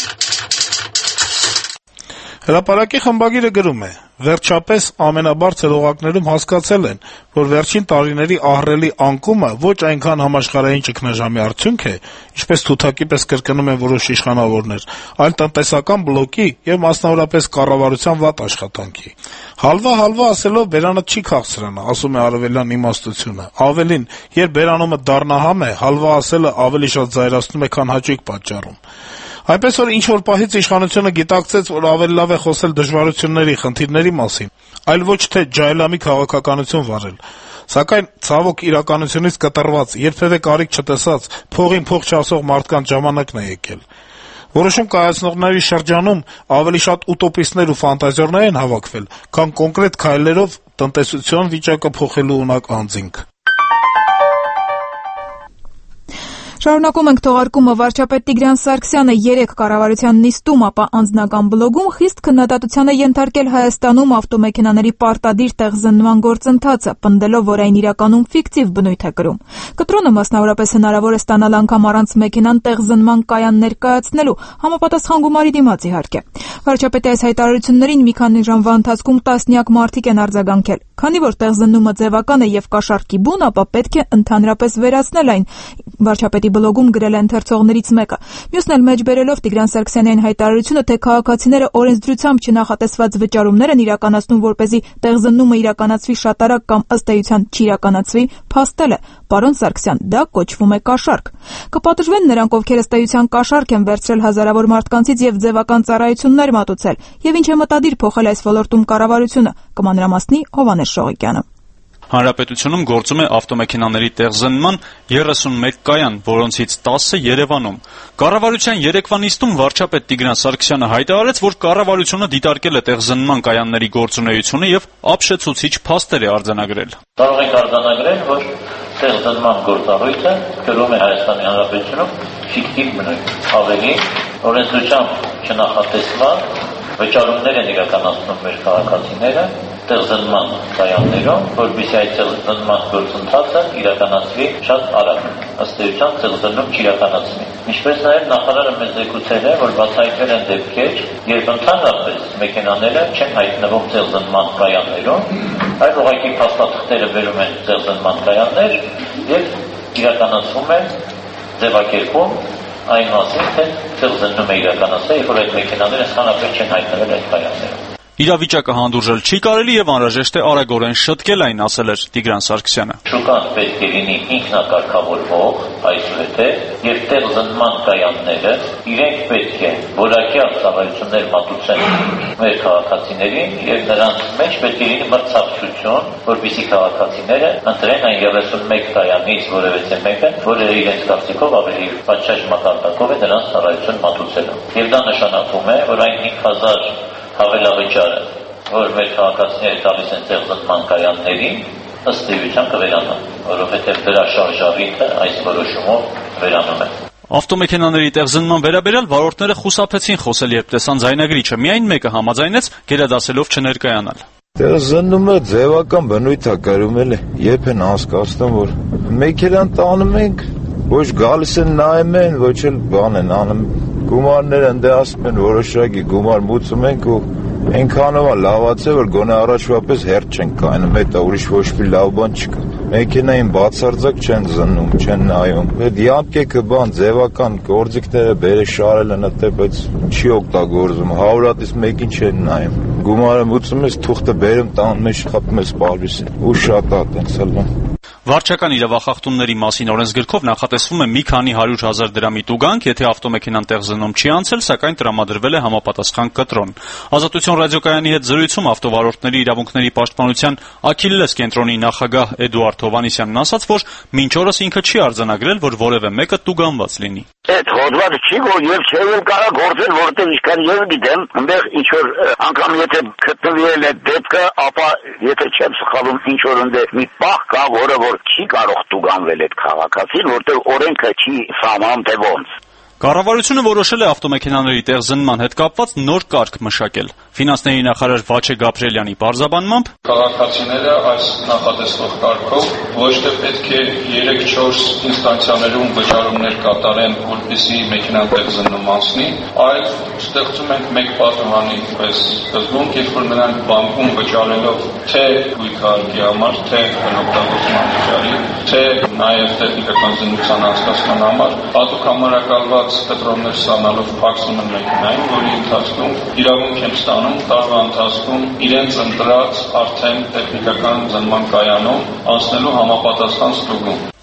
Հրապարակի խմբագիրը գրում է. «Վերջապես ամենաբարձր օղակներում հասկացել են, որ վերջին տարիների ահռելի անկումը ոչ այնքան համաշխարհային ճգնաժամի արդյունք է, ինչպես թութակի պես կրկնում են որոշ իշխանավորներ, այլ տնտեսական բլոկի եւ մասնավորապես կառավարության վատ աշխատանքի։ Հալվա ասելով բերանդ չի քաղցրանա, ասում է արևելյան իմաստությունը։ Ավելին, երբ բերանումը դառնահամ է, հալվա ասելը ավելի շատ զայրացնում է, քան հաճույք պատճառում։ Այնպես որ ինչ-որ պահից իշխանությունը գիտակցեց, որ ավելի լավ է խոսել դժվարությունների, խնդիրների մասին, այլ ոչ թե ջահելամի քաղաքականություն վարել։ Սակայն ցավոք իրականությունից կտրված, երբևէ կարիք չտեսած, փողին փող չասող մարդկանց ժամանակն է եկել։ Որոշում կայացնողների շրջանում ավելի շատ ուտոպիստներ ու ֆանտազիորներ են հավաքվել, քան կոնկրետ քայլերով տնտեսության վիճակը փոխելու ունակ անձինք։ Շարունակում ենք թողարկումը վարչապետ Տիգրան Սարգսյանը 3 կառավարության նիստում, ապա անձնական բլոգում խիստ քննադատության է ենթարկել Հայաստանում ավտոմեքենաների պարտադիր տեղզննման գործընթացը, պնդելով, որ այն իրականում ֆիկտիվ բնույթ է կրում։ Կտրոնը մասնավորապես հնարավոր է ստանալ անգամ առանց մեքենան տեղզննման կայան ներկայացնելու, համապատասխան գումարի դիմաց իհարկե։ Վարչապետի այս հայտարարություններին մի քանի ժամվա ընթացքում տասնյակ մարդիկ են արձագանքել։ Քանի որ տեղզննումը ձևական է եւ կաշառքի բուն, ապա պետք է ընդհանրապես վերացնել այն, վարչապետի բլոգում գրել է ընթերցողներից մեկը։ Մյուսն էլ մեջ բերելով Տիգրան Սարգսյանի այն հայտարարությունը, թե քաղաքացիները օրենսդրությամբ չնախատեսված վճարումներ են իրականացնում, որպեսզի տեղզննումը իրականացվի շատ արագ կամ ըստ էության չիրականացվի, փաստել է. «Պարոն Սարգսյան, դա կոչվում է կաշառք»։ Կպատժվեն նրանք, ովքեր ըստ էության կաշառք են վերցրել հազարավոր մարդկանցից եւ ձևական ծառայություններ մատուցել, եւ ինչ է մտադիր փոխել այս ոլորտում կառավարությունը, կմանրամասնի Հովհաննես Շողիկյանը։ Հանրապետությունում գործում է ավտոմեքենաների տեղզննման 31 կայան, որոնցից 10-ը Երևանում։ Կառավարության երեկվա նիստում վարչապետ Տիգրան Սարգսյանը հայտարարեց, որ կառավարությունը դիտարկել է տեղզննման կայանների գործունեությունը եւ ապշեցուցիչ փաստեր է արձանագրել։ Կարող ենք արձանագրել, որ տեղզննման գործառույթը կրում է Հայաստանի Հանրապետությունում ֆիկտիվ բնույթ, ավելի օրենսդրությամբ չնախատեսված վճարումներ են իրականացնում մեր քաղաքացիները տեղզննման կայաններում, որպեսզի այդ տեղզննման գործընթացը իրականացվի շատ արագ, ըստ էության տեղզննում չիրականացվի։ Ինչպես նաև նախարարը մեզ զեկուցել է, որ բացահայտվել են դեպքեր, երբ ընդհանրապես մեքենաները չեն հայտնվում տեղզննման կայաններում, այլ ուղղակի փաստաթղթերը բերում են տեղզննման կայաններ եւ իրականացվում է ձևակերպում այն մասին, թե տեղզննում է իրականացվել, երբ որ այդ մեքենաները ընդհանրապես չեն հայտնվել այդ կայաններում։ Իրավիճակը հանդուրժել չի կարելի եւ անհրաժեշտ է արագորեն շտկել այն, ասել էր Տիգրան Սարգսյանը։ Շուկան պետք է լինի ինքնակարգավորվող, այսուհետև եւ տեղզննման կայանները իրենք պետք է որակյալ ծառայություններ մատուցեն մեր քաղաքացիներին եւ նրանց մեջ պետք է լինի մրցակցություն, որպեսզի քաղաքացիները ընտրեն այն 31 կայանից որևէ մեկը, որը իրենց կարծիքով ավելի պատշաճ մակարդակով է նրանց ծառայություն մատուցելու։ Եվ դա նշանակում է, որ այն 5000 հավելավճարը, որ մեր քաղաքացիները տալիս են տեղզննման կայաններին, ըստ էության կվերանա, որովհետև դրա շարժառիթը այս որոշումով վերանում է։ Ավտոմեքենաների տեղզննման վերաբերյալ վարորդները խուսափեցին խոսել, երբ տեսան ձայնագրիչը, միայն մեկը համաձայնեց գերադասելով չներկայանալ։ Տեղզննումը ձևական բնույթ է կրում, էլի, երբ են հասկացնում, որ մեքենան տանում ենք, ոչ գալիս են նայում են, ոչ էլ բան են անում։ Գումարները ընդ ասում են որոշակի գումար մուծում ենք ու այնքանով է լավացել, որ գոնե առաջվա պես հերթ չենք կայանում, հետո ուրիշ ոչ մի լավ բան չկա։ Մեքենային բացարձակ չեն զննում, չեն նայում։ Այդ յամկեքը բան ձևական գործիքները բերե շարել են այդտեղ, բայց չի օգտագործում, 100 հատից մեկին չեն նայում։ Գումարը մուծում ես, թուղթը բերում տանում ես, խփում ես պարվիսին։ Ու շատ է այդպես ալվում։ Վարչական իրավախախտումների մասին օրենսգրքով նախատեսվում է մի քանի 100,000 դրամի տուգանք, եթե ավտոմեքենան տեղզննում չի անցել, սակայն տրամադրվել է համապատասխան կտրոն։ Ազատություն ռադիոկայանի հետ զրույցում ավտովարորդների իրավունքների պաշտպանության Աքիլլես կենտրոնի նախագահ Էդուարդ Հովհաննիսյանն ասաց, որ մինչ օրս ինքը չի արձանագրել, որ որևէ մեկը տուգանված լինի։ Այդ հոդվածը չի որ եւ չէ կարա գործել, որտեղ ինչքան ես գիտեմ, այնտեղ ինչ որ անգամ եթե գտնվել է դեպքը, ապա եթե չեմ սխալվում, ինչ որ այնտեղ մի պահ կա, որը որ չի կարող տուգանվել այդ քաղաքացին, որտեղ օրենքը չի սահմանում թե ոնց։ Կառավարությունը որոշել է ավտոմեքենաների տեղզննման հետ կապված նոր կարգ մշակել։ Ֆինանսների նախարար Վաչե Գաբրիելյանի պարզաբանմամբ քաղաքացիները այս նախատեսվող կարգով ոչ թե պետք է 3-4 ինստանցիաներում վճարումներ կատարեն, որպեսզի մեքենան տեղզննում անցնի, այլ ստեղծում ենք մեկ պատուհանի պես սկզբունք, երբ որ նրանք բանկում վճարելով թե գույքարկի համար, թե օգտագործման վճարի, թե նաև տեխնիկական զննության անցկացման համար, հատուկ համարակալված կտրոններ ստանալով փակում են մեքենային, որի ընթացքում իրավունք են ստանում տարվա ընթացքում իրենց ընտրած արդեն տեխնիկական զննման կայանում անցնելու համապատասխան ստուգում։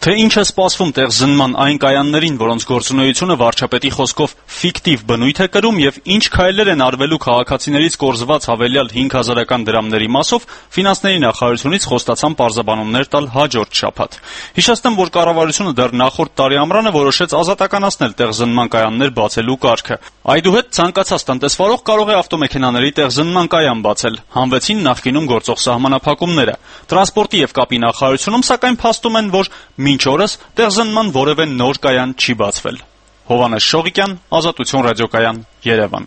Թե ինչ է սպասվում տեղզնման այն կայաններին, որոնց գործունեությունը վարչապետի խոսքով ֆիկտիվ բնույթ է կրում եւ ինչ քայլեր են արվելու քաղաքացիներից կորզված հավելյալ 5000-ական դրամների մասով, ֆինանսների նախարարությունից խոստացան պարզաբանումներ տալ հաջորդ շաբաթ։ Հիշեցնեմ, որ կառավարությունը դեռ նախորդ տարի ամռանը որոշեց ազատականացնել տեղզնման կայաններ բացելու կարգը։ Այդուհետ ցանկացած տնտեսվարող կարող է ավտոմեքենաների տեղզնման կայան բացել։ Հանվեցին նախկինում գործող սահմանափակումները։ Տրանսպորտի եւ կապի նախարարությունում սակայն փաստում են, որ մինչ օրս տեղզնման որևէ նոր կայան չի բացվել։ Հովհաննես Շողիկյան, Ազատություն ռադիոկայան, Երևան։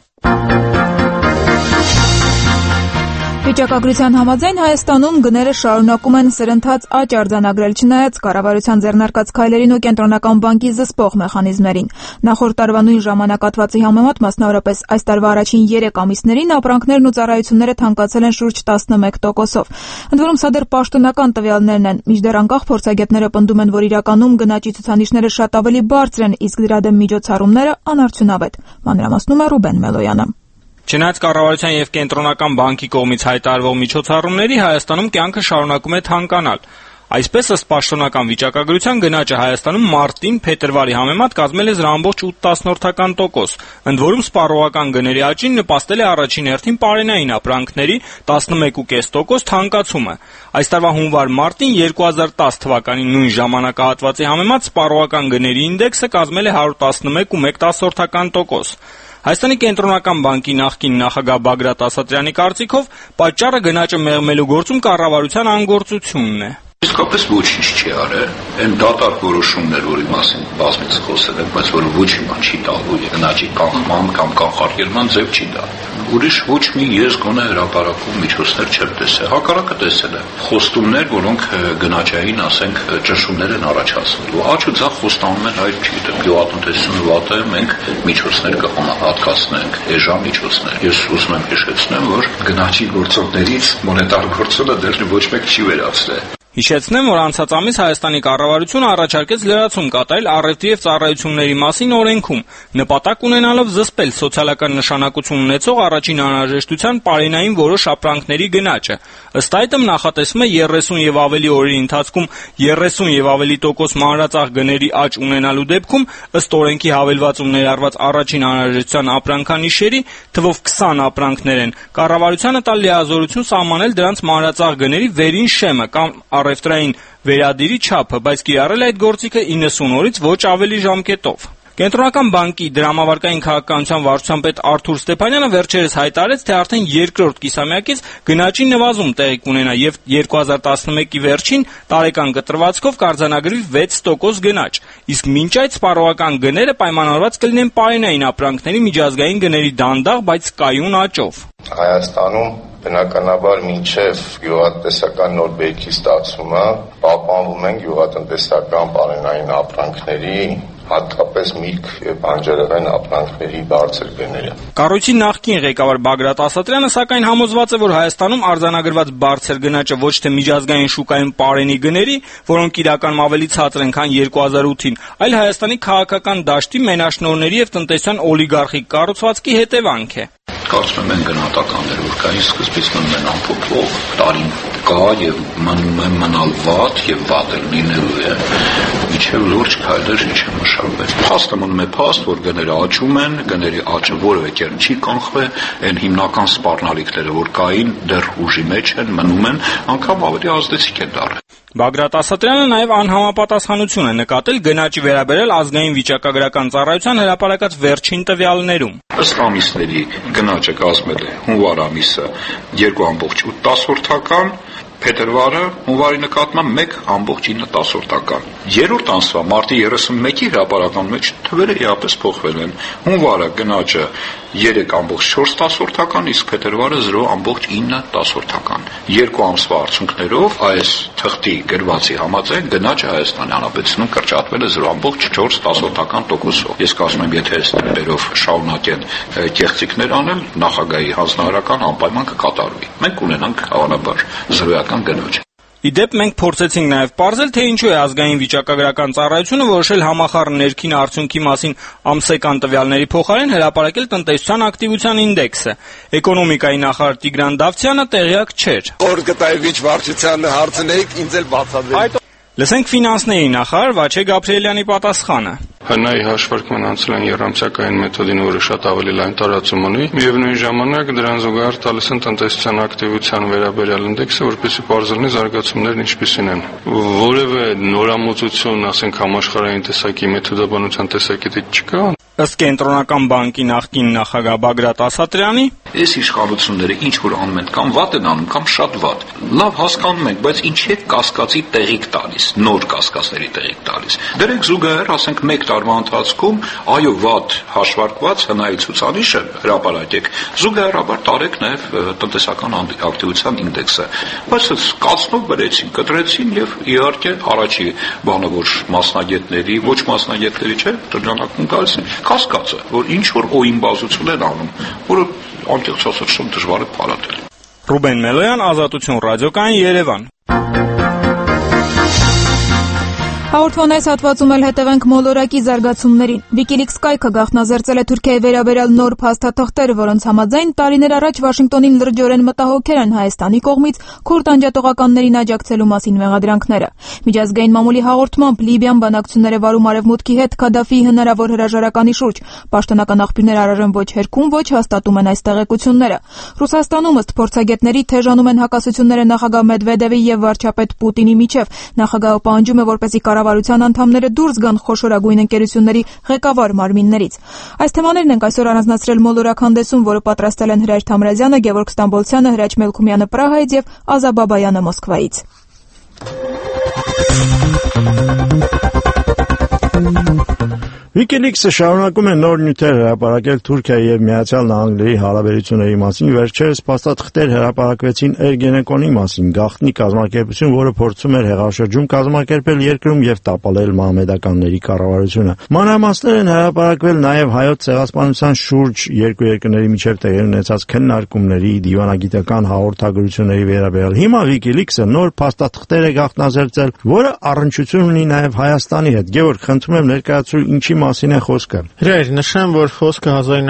Վիճակագրության համաձայն Հայաստանում գները շարունակում են սրընթաց աճ արձանագրել, չնայած կառավարության ձեռնարկած քայլերին ու կենտրոնական բանկի զսպող մեխանիզմերին։ Նախորդ տարվա նույն ժամանակահատվածի համեմատ, մասնավորապես այս տարվա առաջին 3 ամիսներին ապրանքներն ու ծառայությունները թանկացել են շուրջ 11%-ով։ Ընդ որում, սա դեռ պաշտոնական տվյալներն են, մինչդեռ անկախ փորձագետները պնդում են, որ իրականում գնաճի ցուցանիշները շատ ավելի բարձր են, իսկ դրա դեմ միջոցառումները անարդյունավետ։ Մանրամասնում է Ռուբեն Մելոյանը։ Չնայած կառավարության եւ կենտրոնական բանկի կողմից հայտարարվող միջոցառումների, Հայաստանում կյանքը շարունակում է թանկանալ։ Այսպես, ըստ պաշտոնական վիճակագրության, գնաճը Հայաստանում մարտին փետրվարի համեմատ կազմել է 0.8%, ընդ որում սպառողական գների աճին նպաստել է առաջին հերթին պարենային ապրանքների 11.5% թանկացումը։ Այս տարվա հունվար-մարտին 2010 թվականի նույն ժամանակահատվածի համեմատ սպառողական գների ինդեքսը կազմել է 111.1%։ Հայաստանի կենտրոնական բանկի նախկին նախագահ Բագրատ Ասատրյանի կարծիքով պատճառը գնաճը մեղմելու գործում կառավարության անգործությունն է։ Իսկապես ոչինչ չի արել, այն դատարկ որոշումներ, որի մասին բազմից խոսել եմ, բայց որը ոչ մի բան չի տալու, գնաճի կանխման կամ կանխարգելման ձև չի տա։ Ուրիշ ոչ մի ես գոնե հրապարակում միջոցներ չեմ տեսել, հակառակը տեսել եմ խոստումներ, որոնք գնաճային, ասենք, ճնշումներ են առաջացնելու։ Աճ ու ձախ խոստանում են, այլ չգիտեմ, գյուղատնտեսությունը վատ է, մենք միջոցներ կհատկացնենք, էժան միջոցներ։ Ես ուզում եմ հիշեցնեմ, որ գնաճի գործողներից մոնետար գործոնը դեռ ոչ մեկ չի վերացրել։ Հիշեցնեմ, որ անցած ամիս Հայաստանի կառավարությունը առաջարկեց լրացում կատարել առևտրի եւ ծառայությունների մասին օրենքում, նպատակ ունենալով զսպել սոցիալական նշանակություն ունեցող առաջին անհրաժեշտության պարենային որոշ ապրանքների գնաճը։ Ըստ այդմ նախատեսվում է 30 եւ ավելի օրերի ընթացքում 30 եւ ավելի տոկոս մանրածախ գների աճ ունենալու դեպքում, ըստ օրենքի հավելվածում ներառված առաջին անհրաժեշտության ապրանքանիշերի թվով 20 ապրանքներ են, կառավարությանը տալ լիազորություն սահմանել դրանց մանրածախ գների վերին շեմը կամ առևտրային վերադիրի չափը, բայց կիրառել այդ գործիքը 90 օրից ոչ ավելի ժամկետով։ Կենտրոնական բանկի դրամավարկային քաղաքականության վարչության պետ Արթուր Ստեփանյանը վերջերս հայտարարեց, թե արդեն երկրորդ կիսամյակից գնաճի նվազում տեղի կունենա եւ 2011-ի վերջին տարեկան կտրվածքով կարձանագրվի 6% գնաճ, իսկ մինչ այդ սպառողական գները պայմանավորված կլինեն պարենային ապրանքների միջազգային գների դանդաղ, բայց կայուն աճով։ Հայաստանում բնականաբար մինչև գյուղատնտեսական նոր բերքի ստացումը պահպանվում են գյուղատնտեսական պարենային ապրանքների, հատկապես միրգ եւ բանջարեղեն ապրանքների բարձր գները։ Կառույցի նախկին ղեկավար Բագրատ Ասատրյանը սակայն համոզված է, որ Հայաստանում արձանագրված բարձր գնաճը ոչ թե միջազգային շուկայում պարենի գների, որոնք իրականում ավելի ցածր են, քան 2008-ին, այլ Հայաստանի քաղաքական դաշտի մենաշնորհների եւ տնտեսության օլիգարխիկ կառուցվածքի հետևանք է։ Կարծում եմ գնահատականներ, որ կային սկզբից մնում են ամփոփող, տարին կա եւ մնում է մնալ վատ եւ վատ լինելու է, միջև լուրջ քայլեր չեն մշակվել։ Փաստը մնում է փաստ, որ գները աճում են, գների աճը որևէ կերպ չի կանխվել, այն հիմնական սպառնալիքները, որ կային, դեռ ուժի մեջ են, մնում են, անգամ ավելի ազդեցիկ են դառել։ Բագրատ Ասատրյանը նաև անհամապատասխանություն է նկատել գնաճի վերաբերյալ ազգային վիճակագրական ծառայության հրապարակած վերջին տվյալներում։ Ըստ ամիսների գնաճը կազմել է հունվար ամիսը 2.8%, փետրվարը հունվարի նկատմամբ 1.9%։ Երրորդ ամսվա մարտի 31-ի հրապարակման մեջ թվերը իհապես փոխվել են։ Հունվարը գնաճը 3.4%, իսկ փետրվարը 0.9%։ Երկու ամսվա արդյունքներով այս թղթի գրվածի համաձայն գնաճը Հայաստանի Հանրապետությունում կրճատվել է 0.4%։ Ես կարծում եմ, եթե այս տեմպերով շարունակեն կեղծիքներ անել, նախագահի հանձնարարական անպայման կկատարվի։ Մենք կունենանք հավանաբար զրոյական գնաճ։ Իդեպ մենք փորձեցինք նաև պարզել, թե ինչու է ազգային վիճակագրական ծառայությունը որոշել համախառն ներքին արդյունքի մասին ամսական տվյալների փոխարեն հրապարակել տնտեսության ակտիվության ինդեքսը։ Էկոնոմիկայի նախարար Տիգրան Դավթյանը տեղյակ չէր։ Որ գտայիչ վարչությանը հարցնեիք, ինձ էլ բացատրեիք։ Լսենք ֆինանսների նախարար Վաչե Գաբրիելյանի պատասխանը։ Հնայի հաշվարկման անցել են երամսյակային մեթոդին, որը շատ ավելի լայն տարածում ունի։ Միևնույն ժամանակ դրան զուգահեռ տալիս են տնտեսության ակտիվության վերաբերյալ ինդեքսը, որպեսզի պարզ լինի զարգացումներն ինչպիսին են։ Որևէ նորամուծություն, ասենք համաշխարհային տեսակի մեթոդաբանության տեսակետից չկա։ Ըստ Կենտրոնական բանկի նախկին նախագահ Բագրատ Ասատրյանի, այս իշխանությունները ինչ որ անում են, կամ վատ են անում, կամ շատ վատ։ Լավ հասկանում ենք, բայց ինչ է կասկածի տեղիք տալիս, նոր կասկածների տեղիք տալիս։ Դրեք զուգահեռ, ասենք 1 տարվա ընթացքում, այո, վատ հաշվարկված հնայի ցուցանիշը հրապարակեք, զուգահեռաբար տարեք նաև տնտեսական ակտիվության ինդեքսը։ Բայց կացնով բերեցին, կտրեցին եւ իհարկե առաջի բանը, որ մասնագետների, ոչ մասնագետների չէ, շրջանակում գալիս են կասկածը, որ ինչ որ օիմբազություն են անում, որը անկեղծ ասած շատ դժվար է փարատել։ Ռուբեն Մելոյան, Ազատություն ռադիոկայան, Երևան։ Հաղորդման այս հատվածում էլ հետևենք մոլորակի զարգացումներին։ WikiLeaks կայքը գաղտնազերծել է Թուրքիայի վերաբերյալ նոր փաստաթղթեր, որոնց համաձայն տարիներ առաջ Վաշինգտոնին լրջորեն մտահոգել են Հայաստանի կողմից քուրդ անջատողականներին աջակցելու մասին մեղադրանքները։ Միջազգային մամուլի հաղորդմամբ Լիբիան բանակցություններ է վարում Արևմուտքի հետ Քադաֆիի հնարավոր հրաժարականի շուրջ։ Պաշտոնական աղբյուրներ առայժմ ոչ հերքում, ոչ հաստատում են այս տեղեկությունները։ Ռուսաստանում ըստ փորձագետների թեժանում են հակասությունները նախագահ Մեդվեդևի եւ վարչապետ Պուտինի միջև։ Նախագահը պահանջում է, որպեսզի կառավարության անդամները դուրս գան խոշորագույն ընկերությունների ղեկավար մարմիններից։ Այս թեմաներն ենք այսօր առանձնացրել մոլորակ հանդեսում, որը պատրաստել են Հրաչ Թամրազյանը, Գևորգ Ստամբոլցյանը, Հրաչ Մելքումյանը Պրահայից եւ Ազա Բաբայանը Մոսկվայից։ WikiLeaks-ը շարունակում է նոր նյութեր հրապարակել Թուրքիայի եւ Միացյալ Նահանգների հարաբերությունների մասին։ Վերջերս փաստաթղթեր հրապարակվեցին Էրգենեկոնի մասին, գաղտնի կազմակերպություն, որը փորձում էր հեղաշրջում կազմակերպել երկրում եւ տապալել մահմեդականների կառավարությունը։ Մանրամասներ են հրապարակվել նաեւ հայոց ցեղասպանության շուրջ երկու երկրների միջև տեղի ունեցած քննարկումների, դիվանագիտական հաղորդագրությունների վերաբերյալ։ Հիմա WikiLeaks-ը նոր փաստաթղթեր է գաղտնազերծել, որը առնչություն ունի նաեւ Հայաստանի հետ։ Գևորգ, խնդրում եմ ներկայացրու ինչի մասին է խոսքը։ Հրայր, նշեմ, որ խոսքը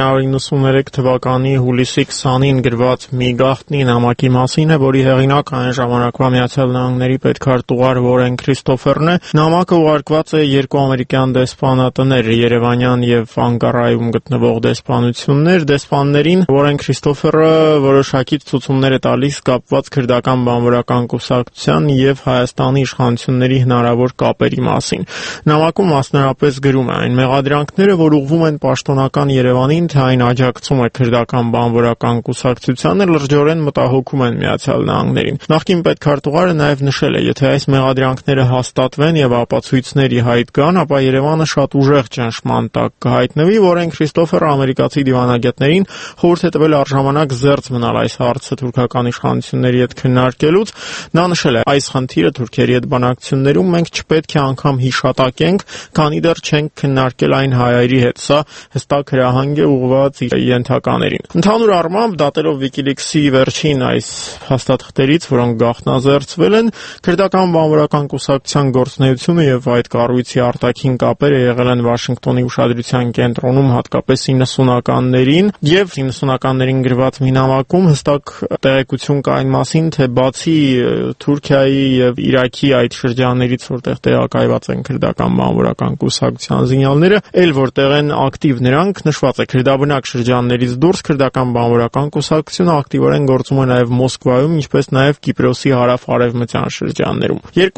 1993 թվականի հուլիսի 20-ին գրված մի գաղտնի նամակի մասին է, որի հեղինակ այն ժամանակվա Միացյալ Նահանգների պետքարտուղար Վորեն Քրիստոֆերն է։ Նամակը ուղարկված է երկու ամերիկյան դեսպանատներ, Երևանյան եւ Անկարայում գտնվող դեսպանություններ։ Դեսպաններին Վորեն Քրիստոֆերը որոշակի ցուցումներ է տալիս կապված քրդական բանվորական կուսակցության եւ Հայաստանի իշխանությունների հնարավոր կապերի մասին։ Նամակում մասնավորապես գրում է այն մեղադրանքները, որ ուղղվում են պաշտոնական Երևանին, թե այն աջակցում է քրդական բանվորական կուսակցությանը, լրջորեն մտահոգում են Միացյալ Նահանգներին։ Նախկին պետքարտուղարը նաև նշել է, եթե այս մեղադրանքները հաստատվեն եւ ապացույցների հայտ գան, ապա Երևանը շատ ուժեղ ճնշման տակ կհայտնվի, Վորեն Քրիստոֆերը ամերիկացի դիվանագետներին խորհուրդ է տվել առժամանակ զերծ մնալ այս հարցը թուրքական իշխանությունների հետ քննարկելուց։ Նա նշել է, այս խնդիրը Թուրքիայի հետ բանակցություններում մենք չպետք է անգամ հիշատակենք, քանի դեռ չենք քննարկել այն հայերի հետ։ Սա հստակ հրահանգ է ուղղված ենթականերին։ Ընդհանուր առմամբ, դատելով WikiLeaks-ի վերջին այս փաստաթղթերից, որոնք գաղտնազերծվել են, քրդական բանվորական կուսակցության գործունեությունը եւ այդ կառույցի արտաքին կապերը եղել են Վաշինգտոնի ուշադրության կենտրոնում հատկապես 90-ականներին եւ 90-ականներին գրված մի նամակում հստակ տեղեկություն կա այն մասին, թե բացի Թուրքիայի եւ Իրաքի այդ շրջաններից, որտեղ տեղակայված են քրդական բանվորական կուսակցության զինյալները, ել որտեղ են ակտիվ նրանք, նշված է քրդաբնակ շրջաններից դուրս քրդական բանվորական կուսակցությունը ակտիվորեն գործում է նաև Մոսկվայում, ինչպես նաև Կիպրոսի հարավ-արևմտյան շրջաններում։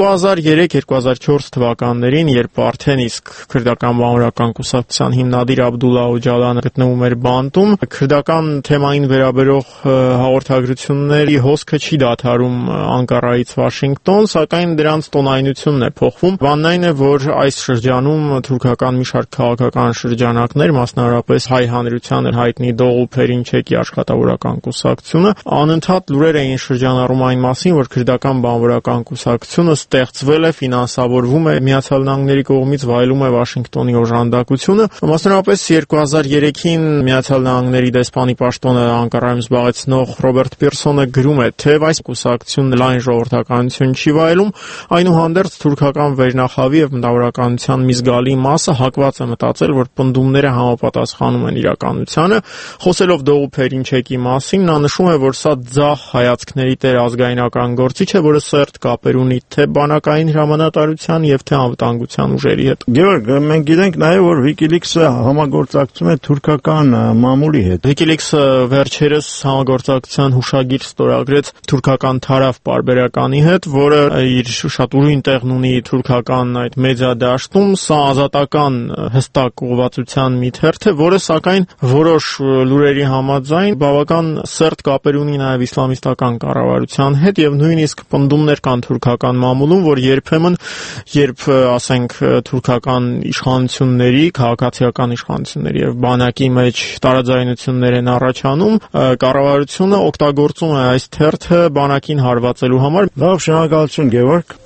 2003-2004 թվականներին, երբ արդեն իսկ քրդական բանվորական կուսակցության հիմնադիր Աբդուլլա Օջալանը գտնվում էր բանտում, քրդական թեմային վերաբերող հաղորդագրությունների հոսքը չի դադարում Անկարայից Վաշինգտոն, սակայն դրանց տոնայնությունն է փոխվում։ Բանն այն է, որ այս շրջանում թուրքական մի շարք քաղաքական շրջանակներ, մասնավորապես հայ հանրության հայտնի Դողու Փերինչեկի աշխատավորական կուսակցությունը, անընդհատ լուրեր էին շրջանառում այն մասին, որ քրդական բանվորական կուսակցությունը ստեղծվել է, ֆինանսավորվում է Միացյալ Նահանգների կողմից, վայելում է Վաշինգտոնի օժանդակությունը։ Մասնավորապես 2003-ին Միացյալ Նահանգների դեսպանի պաշտոնը Անկարայում զբաղեցնող Ռոբերտ Պիրսոնը գրում է, թե այս կուսակցությունը լայն ժողովրդականություն չի վայելում, այնուհանդերձ թուրքական վերնախավի եւ մտավորականության մի զգալի մասը հակված դժվարացված է մտածել, որ պնդումները համապատասխանում են իրականությանը։ Խոսելով Դողու Փերինչեկի մասին, նա նշում է, որ սա ձախ հայացքների տեր ազգայնական գործիչ է, որը սերտ կապեր ունի թե բանակային հրամանատարության եւ թե անվտանգության ուժերի հետ։ Գևորգ, մենք գիտենք նաեւ, որ WikiLeaks-ը համագործակցում է թուրքական մամուլի հետ։ WikiLeaks-ը վերջերս համագործակցության հուշագիր ստորագրեց թուրքական Թարավ պարբերականի հետ, որը իր շատ ուրույն տեղն ունի թուրքական այդ մեդիա դաշտում։ Սա ազատական հստակ ուղղվածության մի թերթ է, որը սակայն որոշ լուրերի համաձայն բավական սերտ կապեր ունի նաեւ իսլամիստական կառավարության հետ եւ նույնիսկ պնդումներ կան թուրքական մամուլում, որ երբեմն, երբ ասենք թուրքական իշխանությունների, քաղաքացիական իշխանությունների եւ բանակի մեջ տարաձայնություններ են առաջանում, կառավարությունը օգտագործում է այս թերթը բանակին հարվածելու համար։ Լավ, շնորհակալություն, Գևորգ։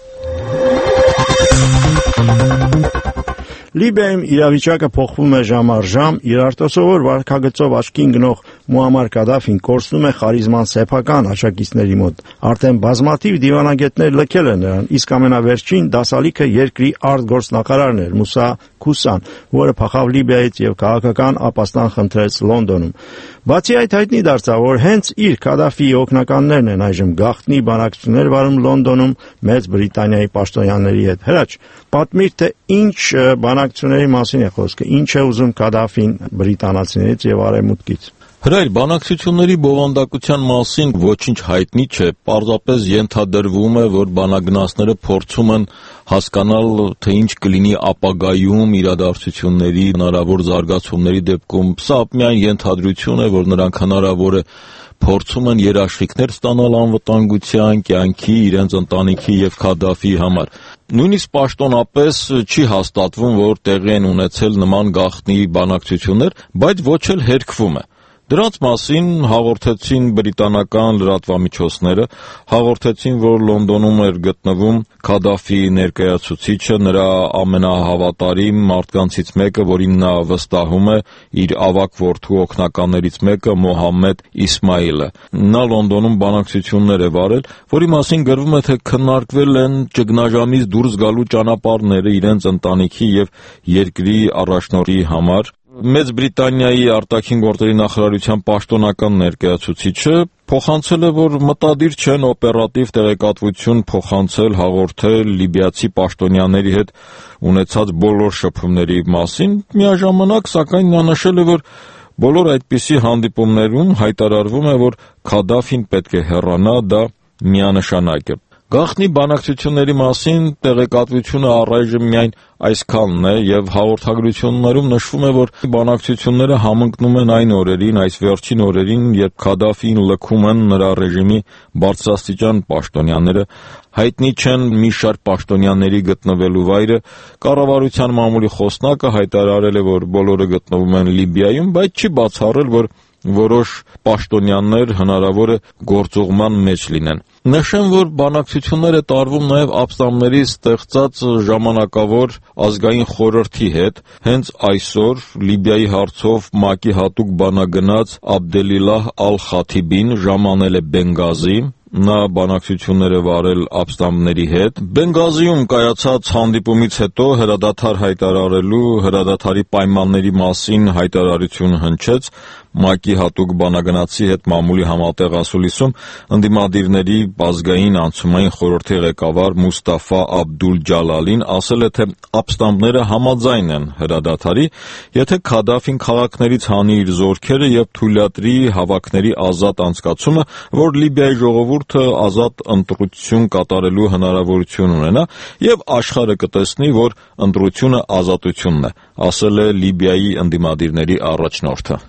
Լիբիայում իրավիճակը փոխվում է ժամ առ ժամ, իրարտոսավոր վարքագծով աչքին գնող Մուամար Կադաֆին կորցնում է խարիզման սեփական աջակիցների մոտ։ Արդեն բազմաթիվ դիվանագետներ լքել են նրան, իսկ ամենավերջին դասալիքը երկրի արտգործնախարարն էր Մուսա Քուսան, որը փախավ Լիբիայից եւ քաղաքական ապաստան խնդրեց Լոնդոնում։ Բացի այդ, հայտնի դարձավ, որ հենց իր Կադաֆիի օգնականներն են այժմ գաղտնի բանակցություններ վարում Լոնդոնում Մեծ Բրիտանիայի պաշտոնյաների հետ։ Հրաչ, պատմիր, թե ինչ բանակցությունների մասին է խոսքը, ինչ է ուզում Կադաֆին բրիտանացիներից եւ արևմուտքից։ Հրայր, բանակցությունների բովանդակության մասին ոչինչ հայտնի չէ, պարզապես ենթադրվում է, որ բանագնացները փորձում են հասկանալ, թե ինչ կլինի ապագայում իրադարձությունների հնարավոր զարգացումների դեպքում։ Սա միայն ենթադրություն է, որ նրանք հնարավոր է փորձում են երաշխիքներ ստանալ անվտանգության, կյանքի, իրենց ընտանիքի եւ Քադաֆիի համար։ Նույնիսկ պաշտոնապես չի հաստատվում, որ տեղի են ունեցել նման գաղտնի բանակցություններ, բայց ոչ էլ հերքվում է։ Դրանց մասին հաղորդեցին բրիտանական լրատվամիջոցները, հաղորդեցին, որ Լոնդոնում էր գտնվում Քադաֆիի ներկայացուցիչը, նրա ամենահավատարիմ մարդկանցից մեկը, որին նա վստահում է, իր ավագ որդու օգնականներից մեկը Մոհամմեդ Իսմայիլը։ Նա Լոնդոնում բանակցություններ է վարել, որի մասին գրվում է, թե քննարկվել են ճգնաժամից դուրս գալու ճանապարհները իրենց ընտանիքի եւ երկրի առաջնորդի համար։ Մեծ Բրիտանիայի արտաքին գործերի նախարարության պաշտոնական ներկայացուցիչը փոխանցել է, որ մտադիր չեն օպերատիվ տեղեկատվություն փոխանցել, հաղորդել լիբիացի պաշտոնյաների հետ ունեցած բոլոր շփումների մասին, միաժամանակ սակայն նա նշել է, որ բոլոր այդպիսի հանդիպումներում հայտարարվում է, որ Քադաֆին պետք է հեռանա, դա միանշանակ է։ Գաղտնի բանակցությունների մասին տեղեկատվությունը առայժմ միայն այսքանն է եւ հաղորդագրություններում նշվում է, որ բանակցությունները համընկնում են այն օրերին, այս վերջին օրերին, երբ Քադաֆին լքում են նրա ռեժիմի բարձրաստիճան պաշտոնյաները, հայտնի չեն մի շարք պաշտոնյաների գտնվելու վայրը։ Կառավարության մամուլի խոսնակը հայտարարել է, որ բոլորը գտնվում են Լիբիայում, բայց չի բացառել, որ որոշ պաշտոնյաներ հնարավոր է գործուղման մեջ լինեն։ Նշեմ, որ բանակցությունները տարվում նաև ապստամբների ստեղծած ժամանակավոր ազգային խորհրդի հետ։ Հենց այսօր Լիբիայի հարցով ՄԱԿ-ի հատուկ բանագնաց Աբդելիլահ Ալ-Խաթիբին ժամանել է Բենգազի։ Նա բանակցություններ է վարել ապստամբների հետ։ Բենգազիում կայացած հանդիպումից հետո հրադադար հայտարարելու, հրադադարի պայմանների մասին հայտարարություն հնչեց ՄԱԿ-ի հատուկ բանագնացի հետ մամուլի համատեղ ասուլիսում ընդդիմադիրների ազգային անցումային խորհրդի ղեկավար Մուստաֆա Աբդուլ Ջալալին ասել է, թե ապստամբները համաձայն են հրադադարի, եթե Քադաֆին քաղաքներից հանի իր զորքերը եւ թույլատրի հավաքների ազատ անցկացումը, որ Լիբիայի ժողովուրդը ազատ ընտրություն կատարելու հնարավորություն ունենա եւ աշխարհը կտեսնի, որ ընտրությունը ազատությունն է, ասել է Լիբիայի ընդդիմադիրների առաջնորդը։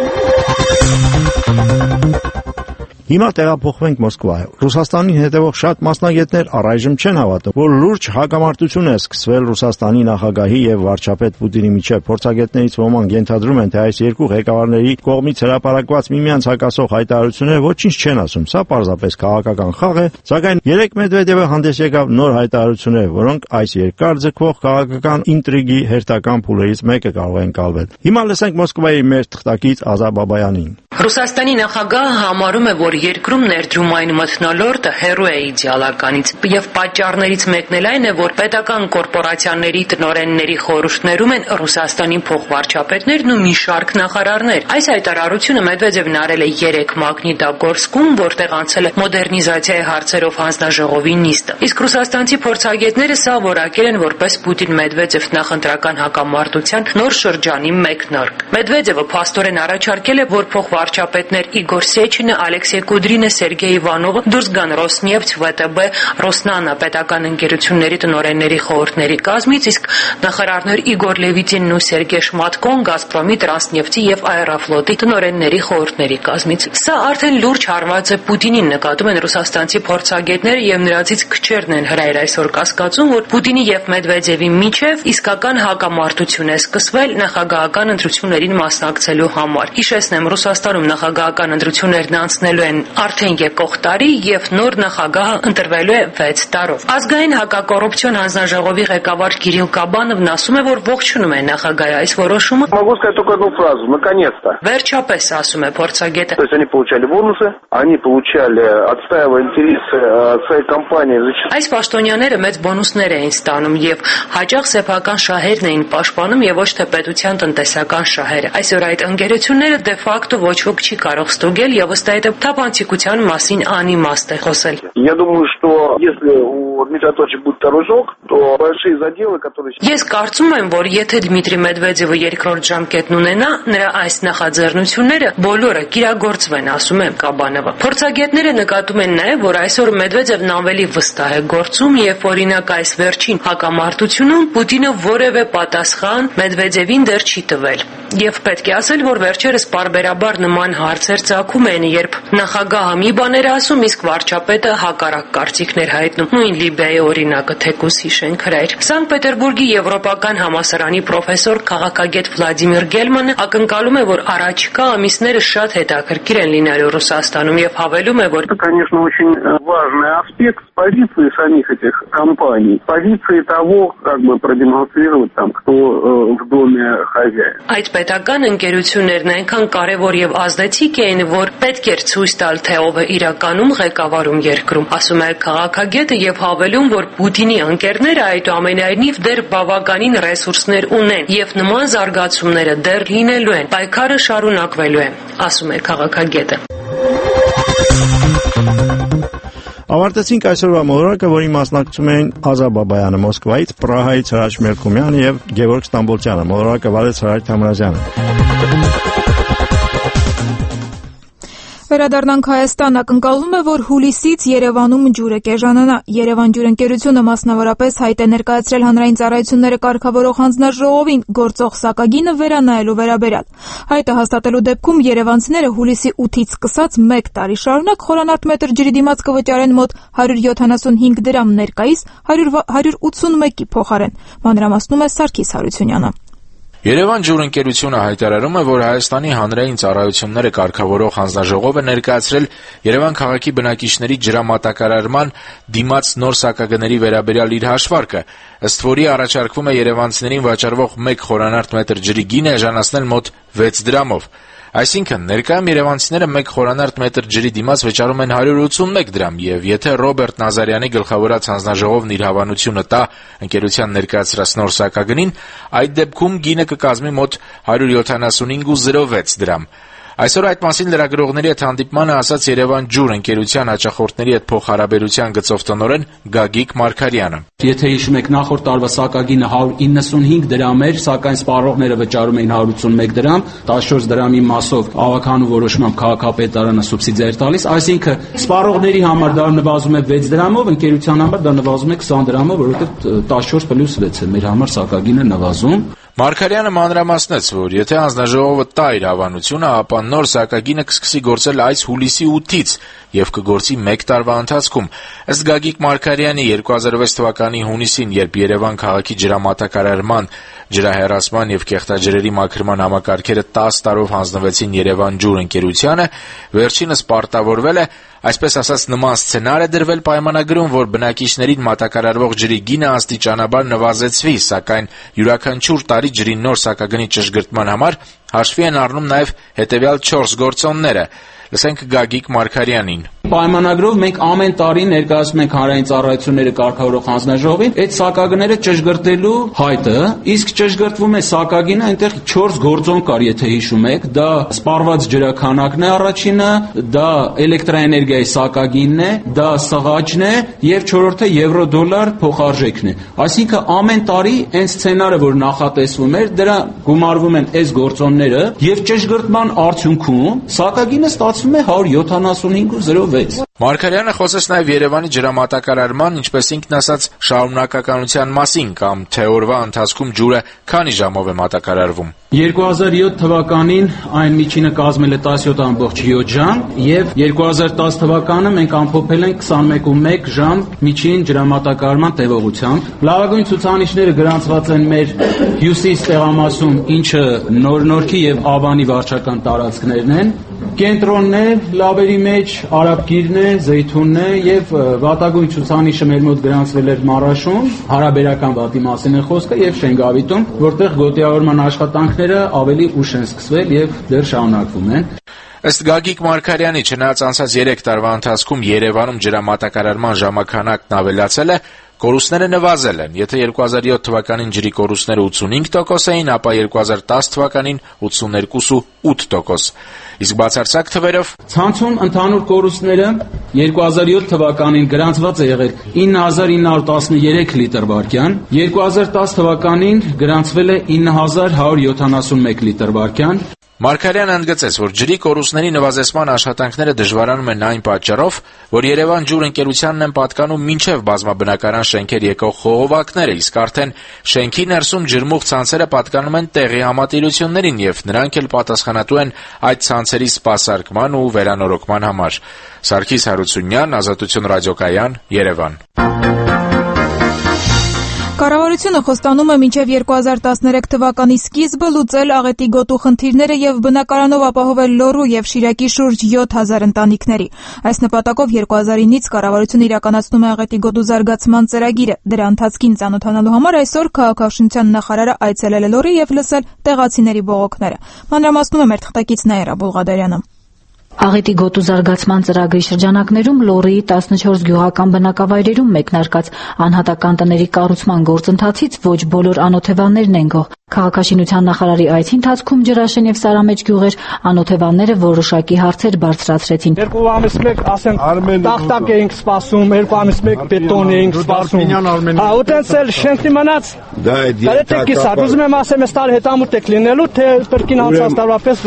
Հիմա տեղափոխվենք Մոսկվա։ Ռուսաստանին հետևող շատ մասնագետներ առայժմ չեն հավատում, որ լուրջ հակամարտություն է սկսվել Ռուսաստանի նախագահի եւ վարչապետ Պուտինի միջեւ։ Փորձագետներից ոմանք ենթադրում են, թե այս երկու ղեկավարների կողմից հրապարակված միմյանց հակասող հայտարարությունները ոչինչ չեն ասում։ Սա պարզապես քաղաքական խաղ է, սակայն երեք Մեդվեդևը հանդես եկավ նոր հայտարարություններ, որոնք այս երկար ձգվող քաղաքական ինտրիգի հերթական փուլերից մեկը կարող են կալվել։ Հիմա լսենք Մոսկվայի մեր թղթակից Ազա Բաբայանին։ Ռուսաստանի նախագահը համարում է, որ երկրում ներդրումային մթնոլորտը հեռու է իդեալականից, եւ պատճառներից մեկն էլ այն է, որ պետական կորպորացիաների տնօրենների խորհուրդներում են Ռուսաստանի փոխվարչապետներն ու մի շարք նախարարներ։ Այս հայտարարությունը Մեդվեդևն արել է 3 Մագնիտոգորսկում, որտեղ անցել է մոդեռնիզացիայի հարցերով հանձնաժողովի նիստը։ Իսկ ռուսաստանցի փորձագետները սա որակել են որպես Պուտին-Մեդվեդև նախընտրական հակամարտության նոր շրջանի մեկնարկ։ Մեդվեդևը փաստորեն առաջարկել է, որ փոխվարչապետներ Իգոր Սեչինը, Ալեքսեյ Կուդրինը, Սերգեյ Իվանովը դուրս գան Ռոսնեֆթ, ՎՏԲ, Ռոսնանա պետական ընկերությունների տնօրենների խորհուրդների կազմից, իսկ նախարարներ Իգոր Լևիտինն ու Սերգեյ Շմատկոն Գազպրոմի, Տրանսնեֆտի եւ Աերոֆլոտի տնօրենների խորհուրդների կազմից։ Սա արդեն լուրջ հարված է Պուտինին, նկատում են ռուսաստանցի փորձագետները եւ նրանցից քչերն են հրայր այսօր կասկածում, որ Պուտինի եւ Մեդվեդևի միջև իսկական հակամարտություն է սկսվել նախագահական ընտրություններին մասնակցելու համար։ Հիշեցնեմ, Ռուսաստանում նախագահական ընտրություններն անցնելու են արդեն եկող տարի եւ նոր նախագահը ընտրվելու է 6 տարով։ Ազգային հակակոռուպցիոն հանձնաժողովի ղեկավար Կիրիլ Կաբանովն ասում է, որ ողջունում է նախագահի այս որոշումը։ Могу сказать только одну фразу: наконец-то. Վերջապես, ասում է փորձագետը։ То есть они получали бонусы, они получали, отстаивая интересы своей компании. Այս պաշտոնյաները մեծ բոնուսներ էին ստանում եւ հաճախ սեփական շահերն էին պաշտպանում եւ ոչ թե պետության տնտեսական շահերը։ Այսօր այդ ընկերությունները դե ֆակտո ոչ ոք չի կարող ստուգել եւ ըստ այդ թափանցիկության մասին անիմաստ է խոսել։ Я думаю, что если у Дмитрия Анатольевича будет второй срок, то большие заделы, которые... Ես կարծում եմ, որ եթե Դմիտրի Մեդվեդևը երկրորդ ժամկետն ունենա, նրա այս նախաձեռնությունները բոլորը կիրագործվեն, ասում է Կաբանովը։ Փորձագետները նկատում են նաև, որ այսօր Մեդվեդևն ավելի վստահ է գործում եւ օրինակ այս վերջին հակամարտությունում Պուտինը որևէ պատասխան Մեդվեդևին դեռ չի տվել։ Եվ պետք է ասել, որ վերջերս պարբերաբար նման հարցեր ծագում են, երբ նախագահը մի բաներ ասում, իսկ վարչապետը հակառակ կարծիքներ հայտնում։ Նույն Լիբիայի օրինակը թեկուզ հիշենք հրայր։ Սանկտ Պետերբուրգի Եվրոպական համալսարանի պրոֆեսոր քաղաքագետ Վլադիմիր Գելմանը ակնկալում է, որ առաջիկա ամիսները շատ հետաքրքիր են լինելու Ռուսաստանում եւ հավելում է, որ конечно, очень важный аспект позиции самих этих компаний, позиции того, как бы продемонстрировать там, кто в доме хозяин. Այդ պետական ընկերություններն այնքան կարևոր եւ ազդեցիկ էին, որ պետք էր ցույց տալ, թե ով է իրականում ղեկավարում երկրում, ասում է քաղաքագետը եւ հավելում, որ Պուտինի ընկերները այդուամենայնիվ դեռ բավականին ռեսուրսներ ունեն եւ նման զարգացումները դեռ լինելու են, պայքարը շարունակվելու է, ասում է քաղաքագետը։ Ավարտեցինք այսօրվա մոլորակը, որի մասնակցում էին Ազա Բաբայանը Մոսկվայից, Պրահայից Հրաչ Մելքումյանը եւ Գևորգ Ստամբոլցյանը։ Մոլորակը վարեց Հրաչ Թամրազյանը։ Վերադառնանք Հայաստան, ակնկալվում է, որ հուլիսից Երևանում ջուրը կեժանանա։ Երևան ջուրընկերությունը մասնավորապես հայտ է ներկայացրել հանրային ծառայությունները կարգավորող հանձնաժողովին գործող սակագինը վերանայելու վերաբերյալ։ Հայտը հաստատելու դեպքում երևանցիները հուլիսի 8-ից սկսած 1 տարի շարունակ խորանարդ մետր ջրի դիմաց կվճարեն մոտ 175 դրամ, ներկայիս 181-ի փոխարեն։ Մանրամասնում է Սարգիս Հարությունյանը։ Երևան ջուրընկերությունը հայտարարում է, որ Հայաստանի հանրային ծառայությունները կարգավորող հանձնաժողովը ներկայացրել Երևան քաղաքի բնակիչների ջրամատակարարման դիմաց նոր սակագների վերաբերյալ իր հաշվարկը, ըստ որի առաջարկվում է երևանցիներին վաճառվող 1 խորանարդ մետր ջրի գինը էժանացնել մոտ 6 դրամով։ Այսինքն, ներկայում երևանցիները 1 խորանարդ մետր ջրի դիմաց վճարում են 181 դրամ, եւ եթե Ռոբերտ Նազարյանի գլխավորած հանձնաժողովն իր հավանությունը տա ընկերության ներկայացրած նոր սակագնին, այդ դեպքում գինը կկազմի մոտ 175.06 դրամ։ Այսօր այդ մասին լրագրողների հետ հանդիպմանը ասաց Երևան ջուր ընկերության հաճախորդների հետ փոխհարաբերության գծով տնօրեն Գագիկ Մարգարյանը։ Եթե հիշում եք, նախորդ տարվա սակագինը 195 դրամ էր, սակայն սպառողները վճարում էին 181 դրամ, 14 դրամի մասով ավականու որոշմամբ քաղաքապետարանը սուբսիդիա էր տալիս, այսինքն սպառողների համար դա նվազում է 6 դրամով, ընկերության համար դա նվազում է 20 դրամով, որովհետև 14 + 6 է մեր համար սակագինը նվազում։ Մարգարյանը մանրամասնեց, որ եթե հանձնաժողովը տա իր հավանությունը, ապա նոր սակագինը կսկսի գործել այս հուլիսի 8-ից եւ կգործի 1 տարվա ընթացքում։ Ըստ Գագիկ Մարգարյանի 2006 թվականի հունիսին, երբ Երևան քաղաքի ջրամատակարարման ջրահեռացման եւ կեղտաջրերի մաքրման համակարգերը 10 տարով հանձնվեցին Երևան ջուր ընկերությանը, վերջինս պարտավորվել է, այսպես ասած, նման սցենար է դրվել պայմանագրում, որ բնակիչներին մատակարարվող ջրի գինը աստիճանաբար նվազեցվի, սակայն յուրաքանչյուր տարի ջրի նոր սակագնի ճշգրտման համար հաշվի են առնում նաև հետևյալ 4 գործոնները։ Լսենք Գագիկ Մարգարյանին։ Պայմանագրով մենք ամեն տարի ներկայացնում ենք հանրային ծառայությունները կարգավորող հանձնաժողովին այդ սակագները ճշգրտելու հայտը, իսկ ճշգրտվում է սակագինը, այնտեղ 4 գործոն կար, եթե հիշում եք, դա սպառված ջրաքանակն է առաջինը, դա էլեկտրաէներգիայի սակագինն է, դա սղաճն է եւ 4-րդը եվրո-դոլար փոխարժեքն է։ Այսինքն ամեն տարի այն սցենարը, որ նախատեսվում էր, դրա գումարվում են այս գործոնները եւ ճշգրտման արդյունքում սակագինը ստացվում է 175.06։ Մարգարյանը խոսեց նաև Երևանի ջրամատակարարման, ինչպես ինքն ասաց, շարունակականության մասին, կամ թե օրվա ընթացքում ջուրը քանի ժամով է մատակարարվում։ 2007 թվականին այն միջինը կազմել է 17.7 ժամ եւ 2010 թվականը մենք ամփոփել ենք 21.1 ժամ միջին ջրամատակարարման տևողությամբ։ Լավագույն ցուցանիշները գրանցված են մեր հյուսիս տեղամասում, ինչը Նոր-Նորքի եւ Աբանի վարչական տարածքներն են։ Կենտրոնն է, լաբերի մեջ Արաբգիրն է, Զեյթունն է եւ վատագույն ցուցանիշը մեր մոտ գրանցվել էր Մարաշում, հարաբերական վատի մասին է խոսքը եւ Շենգավիթում, որտեղ գոտիավորման աշխատանքները ավելի ուշ են սկսվել եւ դեռ շարունակվում են։ Ըստ Գագիկ Մարգարյանի, չնայած անցած 3 տարվա ընթացքում Երևանում ջրամատակարարման ժամանակն ավելացել է, կորուստները նվազել են։ Եթե 2007 թվականին ջրի կորուստները 85% էին, ապա 2010 թվականին 82.8%։ Իսկ բացարձակ թվերով ցանցում ընդհանուր կորուստները 2007 թվականին գրանցված է եղել 9913 լիտր վարկյան, 2010 թվականին գրանցվել է 9171 լիտր վարկյան։ Մարգարյանը ընդգծեց, որ ջրի կորուստների նվազեցման աշխատանքները դժվարանում են այն պատճառով, որ Երևան ջուր ընկերությանն են պատկանում մինչև բազմաբնակարան շենքեր եկող խողովակները, իսկ արդեն շենքի ներսում ջրմուղ ցանցերը պատկանում են տեղի համատիրություններին եւ նրանք էլ պատասխանատու են այդ ցանցերի սպասարկման ու վերանորոգման համար։ Սարգիս Հարությունյան, Ազատություն ռադիոկայան, Երևան։ Կառավարությունը խոստանում է մինչև 2013 թվականի սկիզբը լուծել աղետի գոտու խնդիրները եւ բնակարանով ապահովել Լոռու եւ Շիրակի շուրջ 7000 ընտանիքների։ Այս նպատակով 2009-ից կառավարությունը իրականացնում է աղետի գոտու զարգացման ծրագիրը։ Դրա ընթացքին ծանոթանալու համար այսօր քաղաքաշինության նախարարը այցելել է Լոռի եւ լսել տեղացիների բողոքները։ Մանրամասնում է մեր թղթակից Նաիրա Բուլղադարյանը։ Աղետի գոտու զարգացման ծրագրի շրջանակներում Լոռիի 14 գյուղական բնակավայրերում մեկնարկած անհատական տների կառուցման գործընթացից ոչ բոլոր անօթևաններն են գոհ։ Քաղաքաշինության նախարարի այցի ընթացքում Ջրաշեն եւ Սարամեջ գյուղեր անօթևանները որոշակի հարցեր բարձրացրեցին։ 2 ամիս մեկ ասեմ տախտակ էինք սպասում, 2 ամիս մեկ բետոն էինք սպասում։ Այդտենց էլ շենքի մնաց։ Դա է դիտակապ։ Ուզում եմ ասեմ, այս տարի հետամուտ եք լինելու, թե բրկին անցած տարվա պես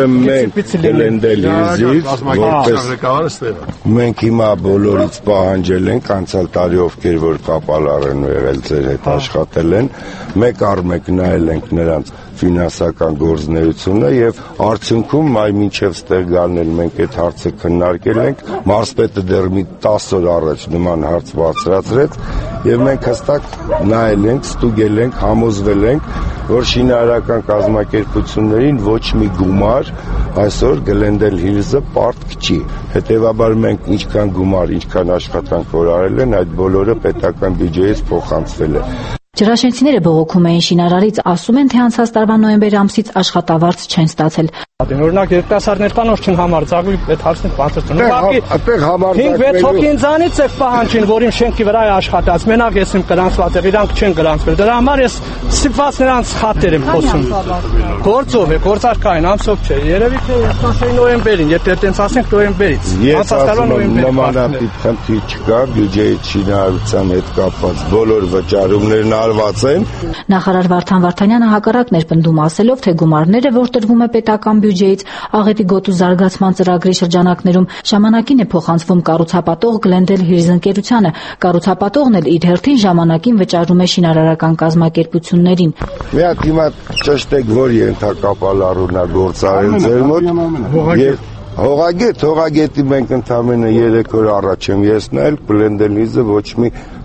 Մենք հիմա բոլորից պահանջել ենք անցյալ տարի ովքեր որ կապալար են եղել ձեր հետ աշխատել են, մեկ առ մեկ նայել ենք նրանց ֆինանսական գործունեությունը եւ արդյունքում մայ մինչեւ ստեղ գալն էլ մենք այդ հարցը քննարկել ենք, մարզպետը դեռ մի 10 օր առաջ նման հարց բարձրացրեց եւ մենք հստակ նայել ենք, ստուգել ենք, համոզվել ենք, որ շինարարական կազմակերպություններին ոչ մի գումար այսօր Glendale Hills-ը պարտք չի։ Հետևաբար մենք ինչքան գումար, ինչքան աշխատանք որ արել են, այդ բոլորը պետական բյուջեից փոխանցվել է։ Ջրաշենցիները բողոքում էին շինարարից, ասում են, թե անցած տարվա նոյեմբեր ամսից աշխատավարձ չեն ստացել։ Օրինակ երիտասարդներ չեն համարձակվի այդ հարցին բացատրել։ Ուղղակի 5-6 հոգի ինձանից է պահանջին, որ իմ շենքի վրա է աշխատած, մենակ ես իմ գրանցված եմ, իրանք չեն գրանցվել։ Դրա համար ես ստիպված նրանց խաթեր եմ խոսում։ Գործով է, գործարկային ամսով չէ։ Երևի թե ասեի նոյեմբերին, եթե այդպես ասենք նոյեմբերից։ Անցած տարվա նոյեմբերին։ Նմանատիպ խնդիր չկա, բյուջեի շինարարության հետ կապված բոլոր վճարումներն արված են։ Նախարար Վարդան Վարդանյանը հակառակն էր պնդում, ասելով, թե գումարները, որ տրվում է պետական բյուջեից աղետի գոտու զարգացման ծրագրի շրջանակներում ժամանակին է փոխանցվում կառուցապատող Glendale Hills ընկերությանը, կառուցապատողն էլ իր հերթին ժամանակին վճարում է շինարարական կազմակերպություններին։ Մի հատ հիմա ճշտեք, որ ենթակապալառուն է գործարել ձեր մոտ եւ հողագետի մենք ընդամենը 3 օր առաջ եմ ես նայել Glendale Hills-ը ոչ մի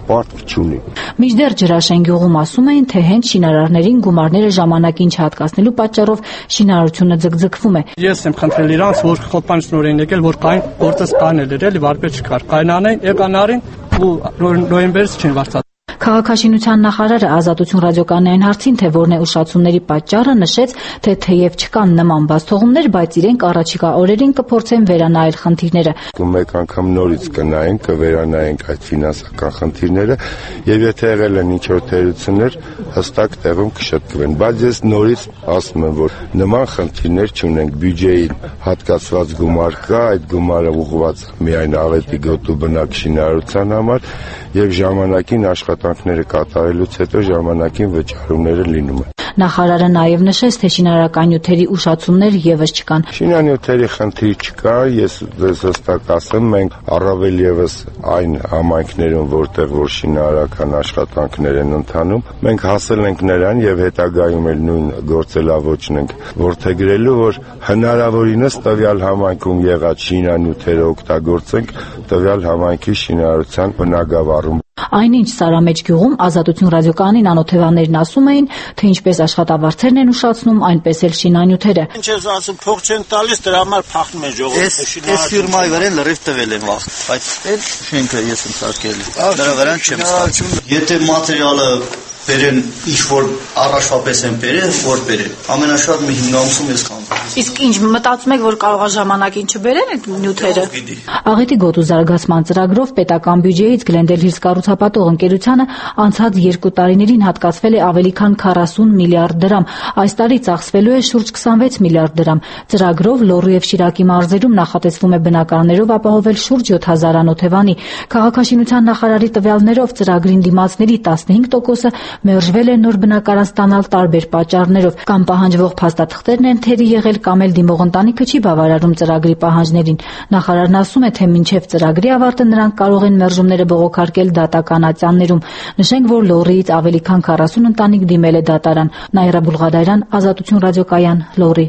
պարտք չունի։ Մինչդեռ Ջրաշեն գյուղում ասում էին, թե հենց շինարարներին գումարները ժամանակին չհատկացնելու պատճառով շինարարությունը ձգձգվում է։ Ես եմ խնդրել իրանց, որ խոփանջնորեն եկել, որ կային գործս կանել էլի վարպետ չկար։ Կայնանային, եկանարին ու նոյեմբերից չեն վարձած։ Քաղաքաշինության նախարարը Ազատություն ռադիոկայանային հարցին, թե որն է ուշացումների պատճառը, նշեց, թե թեև չկան նման բացթողումներ, բայց իրենք առաջիկա օրերին կփորձեն վերանայել խնդիրները։ Մեկ անգամ նորից կնայենք, կվերանայենք այդ ֆինանսական խնդիրները, եւ եթե եղել են ինչ-որ թերություններ, հստակ տեղում կշտկվեն։ Բայց ես նորից ասում եմ, որ նման խնդիրներ չունենք, բյուջեին հատկացված գումար կա, այդ գումարը ուղղված միայն աղետի գոտու բնակ շինարարության համար եւ ժամանակին աշխատանքները կատարելուց հետո ժամանակին վճարումները լինում են։ Նախարարը նաև նշեց, թե շինարարական նյութերի ուշացումներ եւս չկան։ Շինանյութերի խնդիր չկա, ես հստակ ասեմ, մենք առավել եւս այն համայնքներում, որտեղ որ շինարարական աշխատանքներ են ընթանում, մենք հասել ենք նրան եւ հետագայում էլ նույն գործելավոճն ենք որդեգրելու, որ հնարավորինս տվյալ համայնքում եղած շինանյութերը օգտագործենք տվյալ համայնքի շինարարության բնագավառում։ Այնինչ Սարամեջ գյուղում Ազատություն ռադիոկայանին անօթևաններն ասում էին, թե ինչպես աշխատավարձերն են ուշացնում, այնպես էլ շինանյութերը։ Ինչ ես ասում, փող չեն տալիս, դրա համար փախնում են ժողովուրդը շինարարությունը։ Այս ֆիրմայի վրա լրիվ տվել են վաղ, բայց այդ շենքը ես եմ սարքել։ Դրա վրա չեմ սարքել։ Եթե մատերիալը բերեն ինչ-որ առաջվա պես են բերել, որ բերեն։ Ամենաշատ մի 5 ամսում ես կանեմ։ Իսկ ինչ մտածում եք, որ կարող է ժամանակին չբերեն այդ նյութերը։ Աղետի գոտու զարգացման ծրագրով պետական բյուջեից Գլենդել Հիլս կառուցապատող ընկերությանը անցած 2 տարիներին հատկացվել է ավելի քան 40 միլիարդ դրամ։ Այս տարի ծախսվելու է շուրջ 26 միլիարդ դրամ։ Ծրագրով Լոռու եւ Շիրակի մարզերում նախատեսվում է բնակարաններով ապահովել շուրջ 7000 անօթևանի։ Քաղաքաշինության նախարարի տվյալներով ծրագրին դիմացների 15%-ը մերժվել է նոր բնակարան ստանալ տարբեր պատճառներով, կամ պահանջվող փաստաթղթերն են թերի եղել, կամ էլ դիմող ընտանիքը չի բավարարում ծրագրի պահանջներին։ Նախարարն ասում է, թե մինչև ծրագրի ավարտը նրանք կարող են մերժումները բողոքարկել դատական ատյաններում։ Նշենք, որ Լոռիից ավելի քան 40 ընտանիք դիմել է դատարան։ Նաիրա Բուլղադարյան, Ազատություն ռադիոկայան, Լոռի։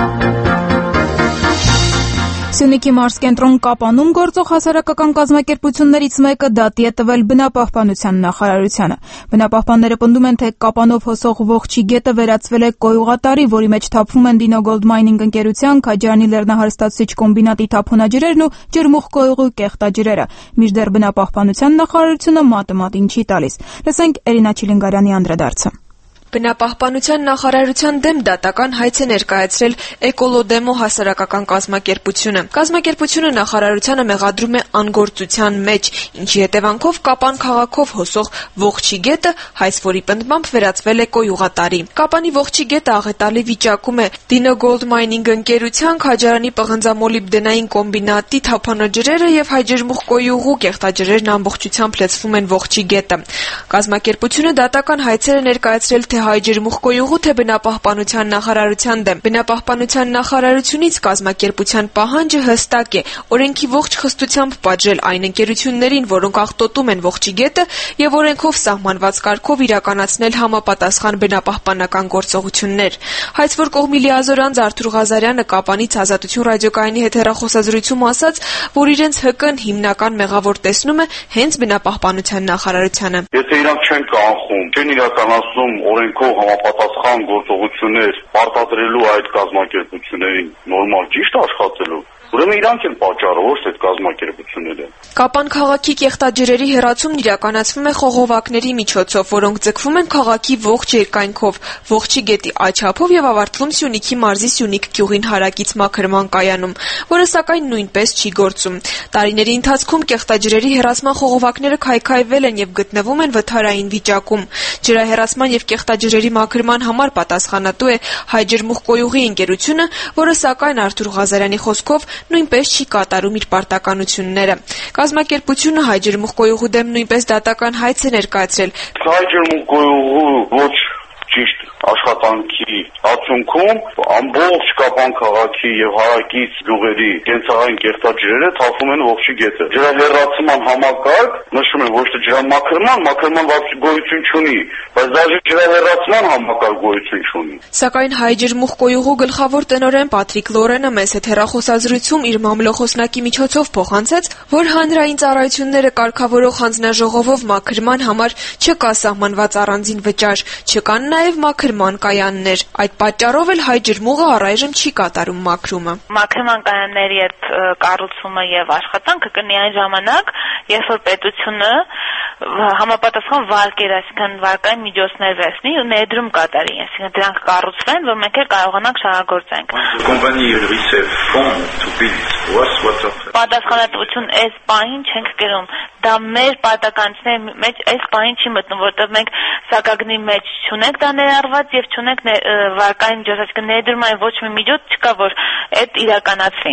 Սյունիքի մարզկենտրոն Կապանում գործող հասարակական կազմակերպություններից մեկը դատի է տվել բնապահպանության նախարարությանը։ Բնապահպանները պնդում են, թե Կապանով հոսող Ողջի գետը վերածվել է կոյուղատարի, որի մեջ թափվում են Dino Gold Mining ընկերության, Քաջարանի լեռնահարստացուցիչ կոմբինատի թափոնաջրերն ու ջրմուղ կոյուղի կեղտաջրերը։ Մինչդեռ բնապահպանության նախարարությունը մատը մատին չի տալիս։ Լսենք Էրինա Չիլինգարյանի անդրադարձը։ Բնապահպանության նախարարության դեմ դատական հայց է ներկայացրել Էկոլոդեմո հասարակական կազմակերպությունը։ Կազմակերպությունը նախարարությանը մեղադրում է անգործության մեջ, ինչի հետևանքով Կապան քաղաքով հոսող Ողջի գետը հայցվորի պնդմամբ վերածվել է կոյուղատարի։ Կապանի Ողջի գետը աղետալի վիճակում է։ Dino Gold Mining ընկերության, Քաջարանի պղնձամոլիբդենային կոմբինատի թափանաջրերը եւ հայջրմուղ կոյուղու կեղտաջրերն ամբողջությամբ լցվում են Ողջի գետը։ Կազմակերպությունը դատական հայցեր է ներկայացրել թե հայջրմուղ կոյուղու, թե բնապահպանության նախարարության դեմ։ Բնապահպանության նախարարությունից կազմակերպության պահանջը հստակ է՝ օրենքի ողջ խստությամբ պատժել այն ընկերություններին, որոնք աղտոտում են Ողջի գետը, եւ օրենքով սահմանված կարգով իրականացնել համապատասխան բնապահպանական գործողություններ։ Հայցվոր կողմի լիազոր անձ Արթուր Ղազարյանը Կապանից Ազատություն ռադիոկայանի հետ հեռախոսազրույցում ասաց, որ իրենց ՀԿ-ն հիմնական մեղավոր տեսնում է հենց բնապահպանության նախարարությանը։ Եթե իրանք չեն կանխում, չեն իրականացնում օրենքով համապատասխան գործողություններ պարտադրելու այդ կազմակերպություններին նորմալ ճիշտ աշխատելու, ուրեմն իրանք են պատճառը, ոչ թե կազմակերպությունները։ Կապան քաղաքի կեղտաջրերի հեռացումն իրականացվում է խողովակների միջոցով, որոնք ձգվում են քաղաքի ողջ երկայնքով, Ողջի գետի աչափով եւ ավարտվում Սյունիքի մարզի Սյունիք գյուղին հարակից մաքրման կայանում, որը սակայն նույնպես չի գործում։ Տարիների ընթացքում կեղտաջրերի հեռացման խողովակները քայքայվել են եւ գտնվում են վթարային վիճակում։ Ջրահեռացման եւ կեղտաջրերի մաքրման համար պատասխանատու է Հայջրմուղ կոյուղի ընկերությունը, որը սակայն Արթուր Ղազարյանի խոսքով նույնպես չի կատարում իր պարտականությունները։ Կազմակերպությունը Հայջրմուղ կոյուղու դեմ նույնպես դատական հայց է ներկայացրել։ Հայջրմուղ կոյուղու ոչ ճիշտ աշխատանքի արդյունքում ամբողջ Կապան քաղաքի եւ հարակից գյուղերի կենցաղային կեղտաջրերը թափվում են Ողջի գետը։ Ջրահեռացման համակարգ նշում են ոչ թե ջրամաքրման, մաքրման գոյություն չունի, բայց դաժե ջրահեռացման համակարգ գոյություն չունի։ Սակայն հայ ջրմուղ գլխավոր տնօրեն Պատրիկ Լորենը մեծ հեռախոսազրույցում իր մամլոխոսնակի միջոցով փոխանցեց, որ հանրային ծառայությունները կարգավորող հանձնաժողովով մաքրման համար չկա սահմանված առանձին վճար, չկան նաև մաքրման կայաններ։ Այդ պատճառով էլ հայ ջրմուղը առայժմ չի կատարում մաքրումը։ Մաքրման կայանների այդ կառուցումը եւ աշխատանքը կնի այն ժամանակ, երբ որ պետությունը համապատասխան վարկեր, այսինքն վարկային միջոցներ վերցնի ու ներդրում կատարի, այսինքն դրանք կառուցվեն, որ մենք կարողանանք շահագործենք։ Պատասխանատվություն այս պահին չենք կրում, դա մեր պարտականությունների մեջ այս պահին չի մտնում, որտեղ մենք սակագնի մեջ չունենք դա ներառված եւ չունենք վարկային միջոց, այսինքն ներդրումային ոչ մի միջոց չկա, որ այդ իրականացվի։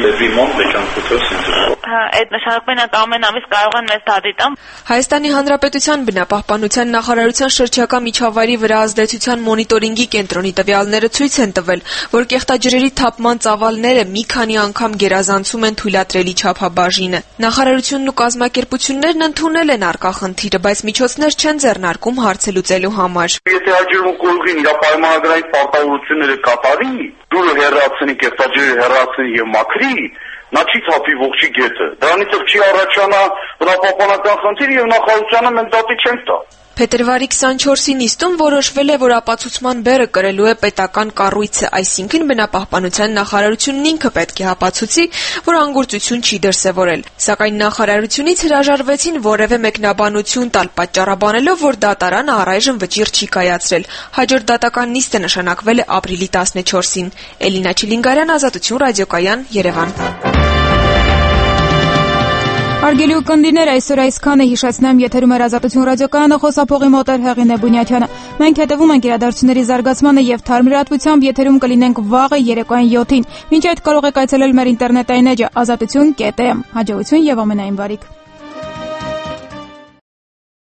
Այդ նշանակում է ամեն ամիս կարող են մեզ դատի տամ։ Հայաստանի Հանրապետության բնապահպանության նախարարության շրջակա միջավայրի վրա ազդեցության մոնիտորինգի կենտրոնի տվյալները ցույց են տվել, որ կեղտաջրերի թափման ծավալները մի քանի անգամ գերազանցում են թույլատրելի չափաբաժինը։ Նախարարությունն ու կազմակերպություններն ընդունել են առկա խնդիրը, բայց միջոցներ չեն ձեռնարկում հարցը լուծելու համար։ Եթե աջակցողին իր պայմանագրային պարտավորությունները կատարի, դուրը հեռացնի, կեղտաջրերը հեռացնի եւ մաքրի, նա չի թափի ողջի գետը։ Դրանից չի առաջանա բնապահպանական խնդիր եւ նախարարությանը մենք դատի չենք տա։ Փետրվարի 24-ի նիստում որոշվել է, որ ապացուցման բեռը կրելու է պետական կառույցը, այսինքն բնապահպանության նախարարությունն ինքը պետք է ապացուցի, որ անգործություն չի դրսևորել։ Սակայն նախարարությունից հրաժարվեցին որևէ մեկնաբանություն տալ, պատճառաբանելով, որ դատարանը առայժմ վճիռ չի կայացրել։ Հաջորդ դատական նիստը նշանակվել է ապրիլի 14-ին։ Էլինա Չիլինգարյան, Ազատություն ռադիոկայան, Երևան։ Արգելի ու կնդիներ, այսօր այսքանը, հիշեցնեմ, եթերում էր Ազատություն ռադիոկայանը, խոսափողի մոտ էր Հեղինե Բունյաթյանը։ Մենք հետևում ենք իրադարձությունների զարգացմանը եւ թարմ լրատվությամբ եթերում կլինենք վաղը երեկոյան 7-ին։ Մինչ այդ կարող եք այցելել մեր ինտերնետային էջը azatutyon.am։ Հաջողություն եւ ամենայն բարիք։